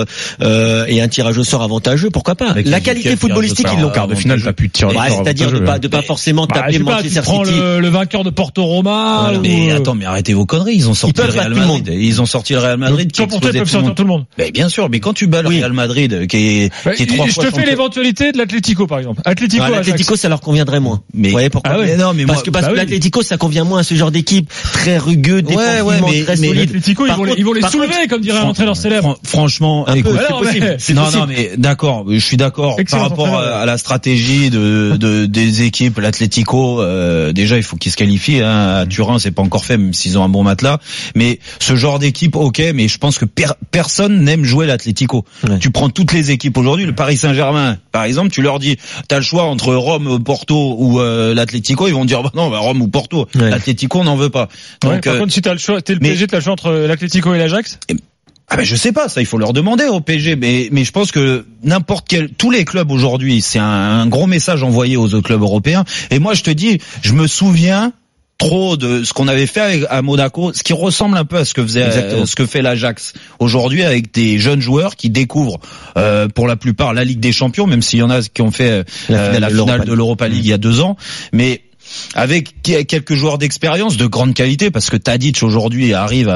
Speaker 14: avantageux, pourquoi pas? La qualité footballistique, ils l'ont.
Speaker 7: Quart de finale, t'as plus de tirage au sort
Speaker 14: c'est-à-dire de pas forcément taper Manchester City.
Speaker 4: Le vainqueur de Porto Roma.
Speaker 5: Mais attends, mais arrêtez vos conneries. Ils ont sorti le Real Madrid. Ils ont sorti le Real Madrid.
Speaker 4: Pour toi, ils peuvent sortir tout le monde.
Speaker 5: Mais bien sûr. Mais quand tu bats le Real Madrid, qui est 3 fois.
Speaker 4: Je te fais l'éventualité de l'Atlético, par exemple.
Speaker 14: L'Atlético, ça leur conviendrait moins. Vous voyez pourquoi? Parce que l'Atlético, ça convient moins à ce genre d'équipe très rugueux, défensivement, très solide.
Speaker 4: L'Atlético, ils vont les soulever. Comme dirait un entraîneur célèbre.
Speaker 5: Franchement, écoute, non, mais d'accord, je suis d'accord. Par rapport à la stratégie des équipes, l'Atlético, déjà il faut qu'ils se qualifient. À Turin, c'est pas encore fait, même s'ils ont un bon matelas. Mais ce genre d'équipe, ok, mais je pense que personne n'aime jouer l'Atlético. Tu prends toutes les équipes aujourd'hui, le Paris Saint-Germain, par exemple, tu leur dis, t'as le choix entre Rome, Porto ou l'Atlético, ils vont dire, bah non, Rome ou Porto. L'Atlético, on n'en veut pas.
Speaker 4: Donc, par contre, si t'as le choix, t'es le PSG, t'as le choix entre l'Atlético et l'Ajax.
Speaker 5: Ah ben je sais pas, ça il faut leur demander au PSG, mais je pense que tous les clubs aujourd'hui, c'est un gros message envoyé aux autres clubs européens. Et moi je te dis, je me souviens trop de ce qu'on avait fait à Monaco, ce qui ressemble un peu à ce que fait l'Ajax aujourd'hui, avec des jeunes joueurs qui découvrent pour la plupart la Ligue des Champions, même s'il y en a qui ont fait la finale de l'Europa League il y a 2 ans, mais avec quelques joueurs d'expérience de grande qualité, parce que Tadic aujourd'hui arrive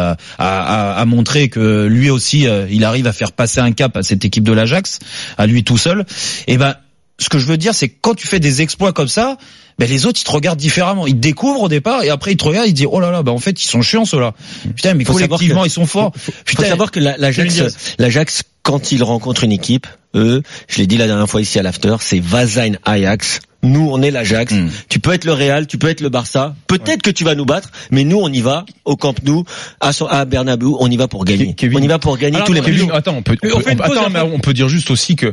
Speaker 5: à montrer que lui aussi il arrive à faire passer un cap à cette équipe de l'Ajax, à lui tout seul. Et ben ce que je veux dire, c'est que quand tu fais des exploits comme ça, les autres ils te regardent différemment. Ils te découvrent au départ et après ils te regardent, ils te disent oh là là, en fait ils sont chiants ceux-là. Putain, mais collectivement ils sont forts.
Speaker 14: Faut savoir que l'Ajax quand il rencontre une équipe, je l'ai dit la dernière fois ici à l'after, c'est Vazain Ajax. Nous, on est l'Ajax. Tu peux être le Real, tu peux être le Barça. Peut-être que tu vas nous battre, mais nous, on y va au Camp Nou, à Bernabeu, on y va pour gagner. On y va pour gagner tous les matchs.
Speaker 7: Attends, on peut dire juste aussi que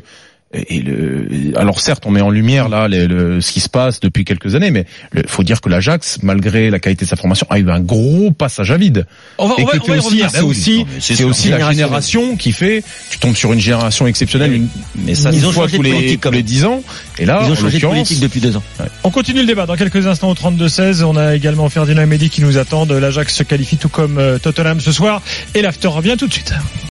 Speaker 7: alors certes, on met en lumière là ce qui se passe depuis quelques années, mais faut dire que l'Ajax, malgré la qualité de sa formation, a eu un gros passage à vide. C'est aussi la génération qui fait. Tu tombes sur une génération exceptionnelle,
Speaker 14: mais ça, ils ont changé
Speaker 7: tous les 10 ans. Et là,
Speaker 14: ils ont changé de politique depuis 2 ans.
Speaker 4: On continue le débat dans quelques instants au 32-16. On a également Ferdinand et Mehdi qui nous attendent. L'Ajax se qualifie tout comme Tottenham ce soir, et l'after revient tout de suite.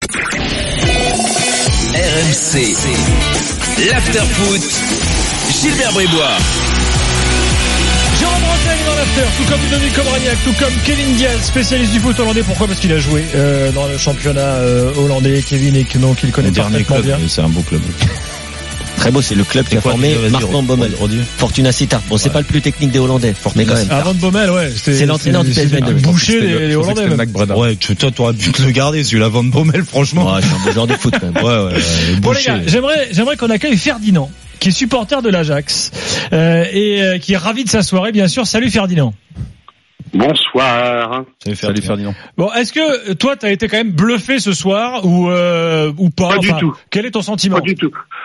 Speaker 3: RMC, l'after-foot, Gilbert Bribois.
Speaker 4: Jérôme Bretagne dans l'after, tout comme Dominique Cobragnac, tout comme Kevin Diaz, spécialiste du foot hollandais. Pourquoi? Parce qu'il a joué dans le championnat hollandais, Kevin, et donc il connaît parfaitement bien.
Speaker 5: C'est un beau club.
Speaker 14: Très beau, c'est le club qui a formé Mark Van Bommel, Fortuna Sittard. Bon, c'est pas le plus technique des Hollandais, mais quand même.
Speaker 4: Van Bommel, ouais,
Speaker 14: c'est l'entraîneur du PSV.
Speaker 4: Boucher les Hollandais.
Speaker 5: Ouais, toi, t'aurais dû te le garder, celui-là, Van Bommel, franchement.
Speaker 14: Ouais, c'est un beau joueur de foot, quand même.
Speaker 5: Ouais.
Speaker 4: Bon, les gars, j'aimerais qu'on accueille Ferdinand, qui est supporter de l'Ajax, et qui est ravi de sa soirée, bien sûr. Salut Ferdinand.
Speaker 16: Bonsoir.
Speaker 7: Salut Ferdinand.
Speaker 4: Bon, est-ce que toi t'as été quand même bluffé ce soir ou pas?
Speaker 16: Pas du tout.
Speaker 4: Quel est ton sentiment?
Speaker 16: Pas du tout.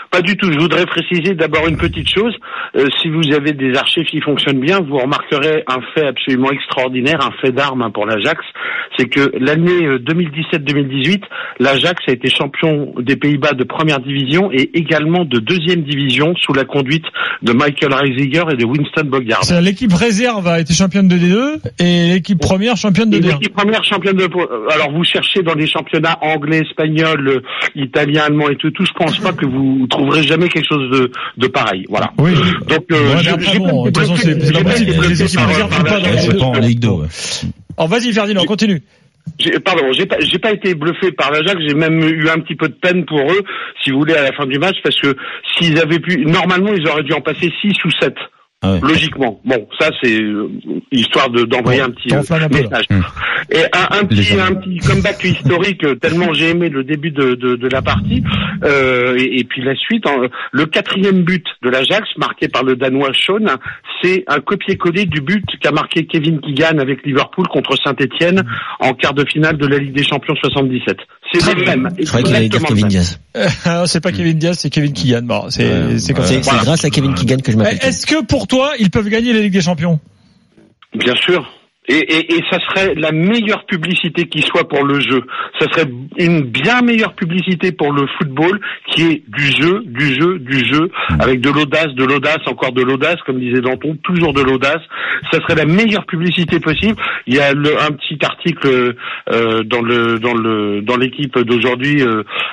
Speaker 16: Pas du tout. Je voudrais préciser d'abord une petite chose. Si vous avez des archives qui fonctionnent bien, vous remarquerez un fait absolument extraordinaire, un fait d'armes pour l'Ajax. C'est que l'année 2017-2018, l'Ajax a été champion des Pays-Bas de première division et également de deuxième division sous la conduite de Michael Reisiger et de Winston Bogarde.
Speaker 4: L'équipe réserve a été championne de D2 et l'équipe première championne de D1.
Speaker 16: L'équipe première championne de... Alors vous cherchez dans les championnats anglais, espagnol, italien, allemand et tout, je pense pas que vous trouverez jamais quelque chose de pareil. Voilà.
Speaker 4: Oui.
Speaker 16: Donc
Speaker 4: de toute façon, c'est pas possible. Les équipes réserves sont pas dans
Speaker 5: C'est pas en Ligue 2.
Speaker 4: Oh, vas-y Ferdinand, continue.
Speaker 16: J'ai pas été bluffé par l'Ajax, j'ai même eu un petit peu de peine pour eux, si vous voulez, à la fin du match, parce que s'ils avaient pu, normalement, ils auraient dû en passer 6 ou 7. Ah ouais. Logiquement. Bon, ça c'est histoire d'envoyer un petit message. Et un petit comeback historique, tellement j'ai aimé le début de la partie, et puis la suite. Le 4e but de l'Ajax, marqué par le Danois Shaun, c'est un copier-coller du but qu'a marqué Kevin Keegan avec Liverpool contre Saint-Etienne en quart de finale de la Ligue des Champions 77. C'est le même.
Speaker 14: Je croyais qu'il allait dire Kevin Diaz.
Speaker 4: C'est pas Kevin Diaz, c'est Kevin Keegan. Bon, c'est comme ça.
Speaker 14: C'est grâce à Kevin Keegan que je m'appelle.
Speaker 4: Est-ce que pour toi, ils peuvent gagner la Ligue des Champions?
Speaker 16: Bien sûr. Et ça serait la meilleure publicité qui soit pour le jeu. Ça serait une bien meilleure publicité pour le football, qui est du jeu, avec de l'audace, encore de l'audace, comme disait Danton, toujours de l'audace. Ça serait la meilleure publicité possible. Il y a un petit article dans l'équipe d'aujourd'hui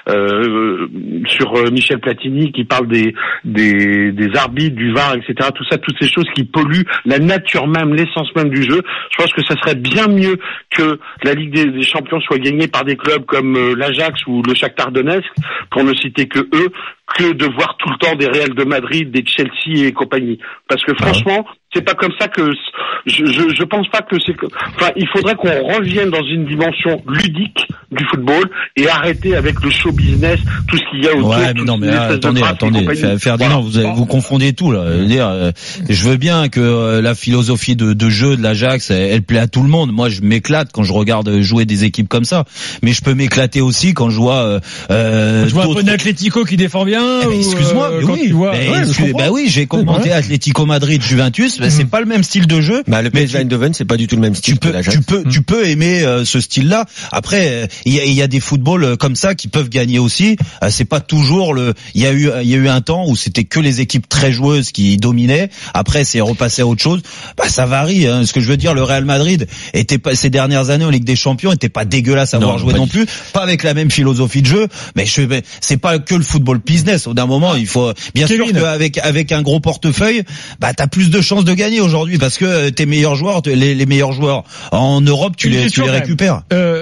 Speaker 16: sur Michel Platini qui parle des arbitres, du VAR, etc. Tout ça, toutes ces choses qui polluent la nature même, l'essence même du jeu. Je pense que ça serait bien mieux que la Ligue des Champions soit gagnée par des clubs comme l'Ajax ou le Shakhtar Donetsk, pour ne citer que eux, que de voir tout le temps des Real de Madrid, des Chelsea et compagnie. Parce que franchement, c'est pas comme ça que je pense pas que enfin, il faudrait qu'on revienne dans une dimension ludique du football et arrêter avec le show business, tout ce qu'il y a autour.
Speaker 5: Ouais, mais non, mais attendez, Ferdinand, vous confondez tout là. Je veux bien que la philosophie de jeu de l'Ajax, elle plaît à tout le monde. Moi, je m'éclate quand je regarde jouer des équipes comme ça, mais je peux m'éclater aussi quand je vois
Speaker 4: je vois un peu d'Atlético qui défend bien.
Speaker 5: Excuse-moi, oui, j'ai commenté Atlético Madrid, Juventus. C'est pas le même style de jeu.
Speaker 14: Le PSV Eindhoven, c'est pas du tout le même style.
Speaker 5: Tu peux aimer ce style-là. Après, il y a des footballs comme ça qui peuvent gagner aussi. C'est pas toujours il y a eu un temps où c'était que les équipes très joueuses qui dominaient. Après, c'est repassé à autre chose. Ça varie. Ce que je veux dire, le Real Madrid était pas, ces dernières années en Ligue des Champions, était pas dégueulasse à voir jouer non plus. Pas avec la même philosophie de jeu. Mais c'est pas que le football business. Au d'un moment, il faut bien sûr qu'avec un gros portefeuille, t'as plus de chances de gagner aujourd'hui parce que tes meilleurs joueurs, les meilleurs joueurs en Europe, tu les récupères.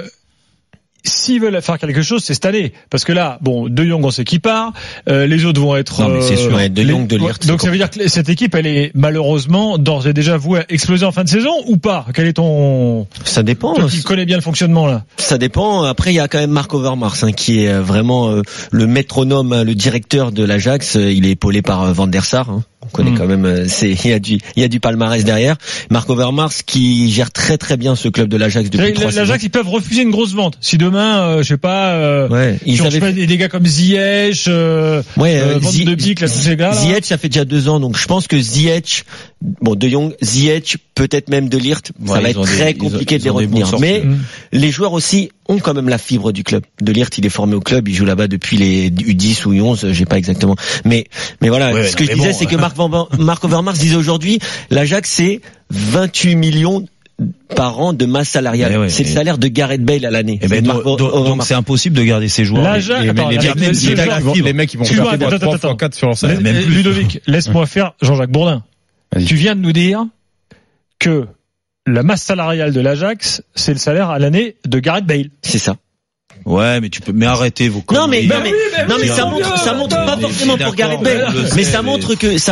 Speaker 4: S'ils veulent faire quelque chose, c'est cette année. Parce que là, De Jong, on sait qui part. Les autres vont être...
Speaker 14: Non, mais c'est sûr. De Jong, De Ligt.
Speaker 4: Donc ça veut dire que cette équipe, elle est malheureusement d'ores et déjà vouée à exploser en fin de saison ou pas? Quel est ton...
Speaker 14: Ça dépend.
Speaker 4: Toi qui connais bien le fonctionnement là.
Speaker 14: Ça dépend. Après, il y a quand même Marc Overmars qui est vraiment le métronome, le directeur de l'Ajax. Il est épaulé par Van der Sar. On connaît quand même, il y a du palmarès derrière. Marc Overmars qui gère très très bien ce club de l'Ajax depuis 3 saisons.
Speaker 4: L'Ajax, ils peuvent refuser une grosse vente. Si demain, je sais pas, ils avaient des gars comme Ziyech, Van de Beek, là, tous ces gars.
Speaker 14: Ziyech, ça fait déjà 2 ans, donc je pense que Ziyech, De Jong, Ziyech, peut-être même De Ligt, ça va être très compliqué de les retenir. Mais les joueurs aussi ont quand même la fibre du club. De Ligt, il est formé au club, il joue là-bas depuis les U10 ou U11, j'ai pas exactement. Mais voilà, ce que je disais, c'est que Marc Overmars disait aujourd'hui, l'Ajax, c'est 28 millions par an de masse salariale. C'est le salaire de Gareth Bale à l'année.
Speaker 5: Donc c'est impossible de garder ces joueurs.
Speaker 7: Les mecs, ils vont faire 3x4 sur leur salaire.
Speaker 4: Ludovic, laisse-moi faire Jean-Jacques Bourdin. Tu viens de nous dire que la masse salariale de l'Ajax, c'est le salaire à l'année de Gareth Bale.
Speaker 14: C'est ça.
Speaker 5: Ouais, mais arrêtez vos conneries.
Speaker 14: Non mais ça montre pas forcément pour Gareth Bale, mais ça montre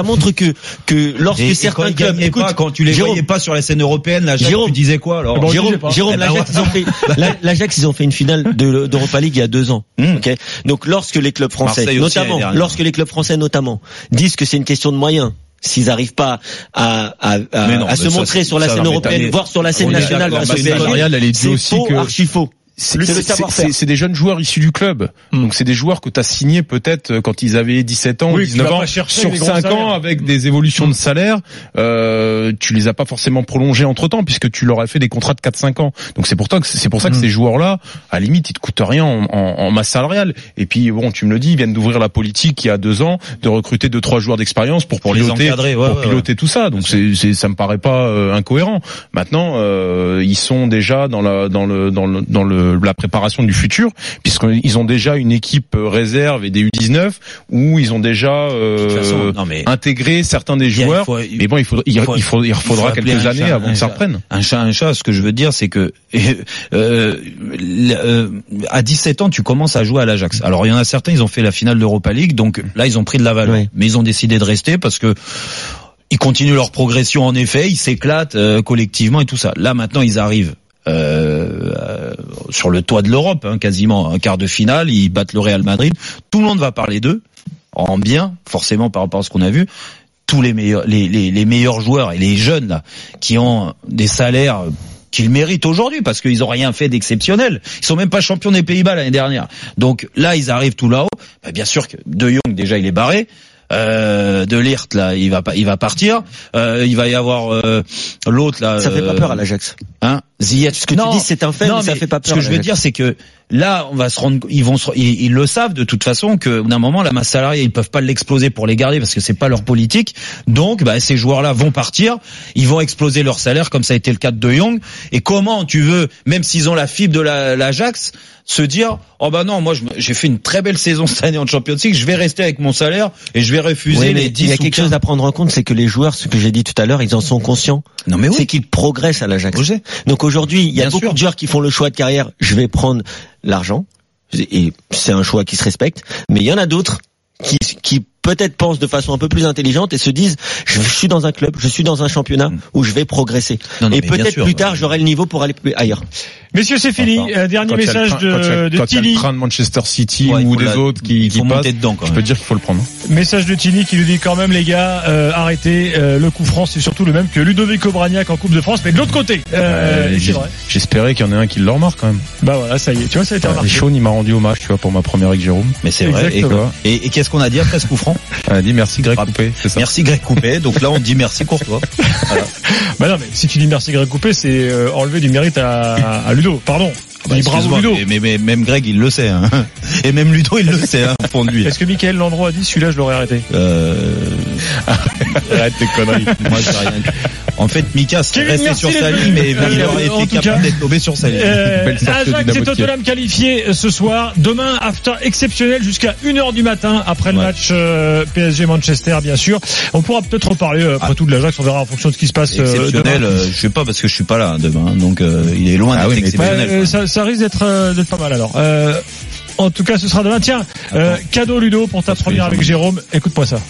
Speaker 14: que lorsque certains clubs,
Speaker 5: quand tu les voyais pas sur la scène européenne, l'Ajax, tu disais quoi alors?
Speaker 14: Jérôme, l'Ajax, ils ont fait une finale d'Europa League il y a 2 ans. OK? Donc lorsque les clubs français notamment disent que c'est une question de moyens, s'ils n'arrivent pas à se montrer sur la scène européenne, voire sur la scène nationale,
Speaker 7: c'est faux, archi faux. c'est des jeunes joueurs issus du club. Donc c'est des joueurs que tu as signés peut-être quand ils avaient 17 ans ou 19 ans sur 5 ans avec des évolutions de salaire. Tu les as pas forcément prolongés entre-temps puisque tu leur as fait des contrats de 4-5 ans. Donc c'est pour ça que ces joueurs-là, à la limite, ils te coûtent rien en masse salariale. Et puis bon, tu me le dis, ils viennent d'ouvrir la politique il y a 2 ans de recruter 2-3 joueurs d'expérience pour piloter, les encadrer, piloter tout ça. Donc ça me paraît pas incohérent. Maintenant, ils sont déjà dans la préparation du futur, puisqu'ils ont déjà une équipe réserve et des U19 où ils ont déjà intégré certains des joueurs. Mais bon, il faudra quelques années avant que ça reprenne.
Speaker 5: Un chat. Ce que je veux dire, c'est que à 17 ans, tu commences à jouer à l'Ajax. Alors il y en a certains, ils ont fait la finale d'Europa League, donc là ils ont pris de la valeur, mais ils ont décidé de rester parce que ils continuent leur progression. En effet, ils s'éclatent collectivement et tout ça. Là maintenant, ils arrivent sur le toit de l'Europe, quasiment un quart de finale, ils battent le Real Madrid. Tout le monde va parler d'eux en bien, forcément par rapport à ce qu'on a vu. Tous les meilleurs joueurs et les jeunes là qui ont des salaires qu'ils méritent aujourd'hui parce qu'ils ont rien fait d'exceptionnel. Ils sont même pas champions des Pays-Bas l'année dernière. Donc là, ils arrivent tout là-haut. Bien sûr que De Jong déjà il est barré. De Ligt là, il va partir. Il va y avoir l'autre là.
Speaker 14: Ça fait pas peur à l'Ajax.
Speaker 5: Ziyech.
Speaker 14: Ce que tu dis, c'est un fait, mais ça fait pas peur.
Speaker 5: Ce que je veux dire, c'est que là, on va se rendre, ils le savent de toute façon que d'un moment la masse salariale, ils peuvent pas l'exploser pour les garder parce que c'est pas leur politique. Donc, ces joueurs-là vont partir, ils vont exploser leur salaire comme ça a été le cas de Jong. Et comment tu veux, même s'ils ont la fibre de l'Ajax, se dire non, moi j'ai fait une très belle saison cette année en Champions League, je vais rester avec mon salaire et je vais refuser les 10.
Speaker 14: Il y a quelque chose à prendre en compte, c'est que les joueurs, ce que j'ai dit tout à l'heure, ils en sont conscients.
Speaker 5: Non mais oui.
Speaker 14: C'est qu'ils progressent à l'Ajax. Donc aujourd'hui, il y a beaucoup de joueurs qui font le choix de carrière, je vais prendre l'argent, et c'est un choix qui se respecte, mais il y en a d'autres qui peut-être pensent de façon un peu plus intelligente et se disent je suis dans un club, je suis dans un championnat où je vais progresser. Et peut-être plus tard j'aurai le niveau pour aller ailleurs.
Speaker 4: Messieurs, c'est fini. Dernier message de Tilly.
Speaker 7: Quand il y a le train de Manchester City ou des autres qui passent, je peux dire qu'il faut le prendre.
Speaker 4: Message de Tilly qui nous dit quand même les gars, arrêtez, le coup franc c'est surtout le même que Ludovic Obraniak en Coupe de France, mais de l'autre côté. C'est vrai.
Speaker 7: J'espérais qu'il y en ait un qui le remarque quand même.
Speaker 4: Voilà, ça y est. Tu vois, ça a été remarqué.
Speaker 7: Sean, il m'a rendu hommage, pour ma première avec Jérôme.
Speaker 5: Mais c'est vrai. Et qu'est-ce qu'on a dit après ce coup franc?
Speaker 7: On a dit merci Greg Coupé, c'est ça.
Speaker 5: Merci Greg Coupé. Donc là, on dit merci Courtois. Voilà.
Speaker 4: Non, mais si tu dis merci Greg Coupé, c'est enlever du mérite à Ludo. Pardon. Bravo Ludo.
Speaker 5: Mais même Greg, il le sait. Et même Ludo, il le sait, au fond de lui.
Speaker 4: Est-ce que Michael Landreau a dit celui-là, je l'aurais arrêté?
Speaker 7: Arrête tes conneries.
Speaker 5: Moi, j'ai rien dit. En fait, Mika serait resté sur sa ligne, mais il aurait été capable d'être tombé sur sa ligne.
Speaker 4: Ajax et Tottenham qualifiés ce soir. Demain, after exceptionnel jusqu'à 1h du matin après le match PSG Manchester, bien sûr. On pourra peut-être reparler après tout de l'Ajax, on verra en fonction de ce qui se passe
Speaker 5: exceptionnel,
Speaker 4: demain.
Speaker 5: Je sais pas parce que je suis pas là demain, donc il est loin d'être exceptionnel.
Speaker 4: Ça risque d'être pas mal alors. En tout cas, ce sera demain. Tiens, cadeau Ludo pour ta première avec Jérôme. Écoute-moi ça.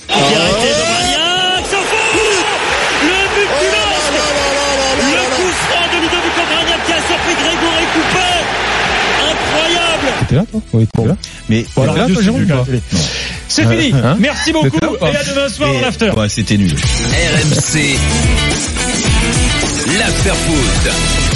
Speaker 7: T'étais là, toi? Oui, t'étais là.
Speaker 5: Mais
Speaker 4: voilà, c'est fini. Merci beaucoup. Et à demain soir dans l'after.
Speaker 5: Ouais, c'était nul.
Speaker 3: RMC, l'after foot.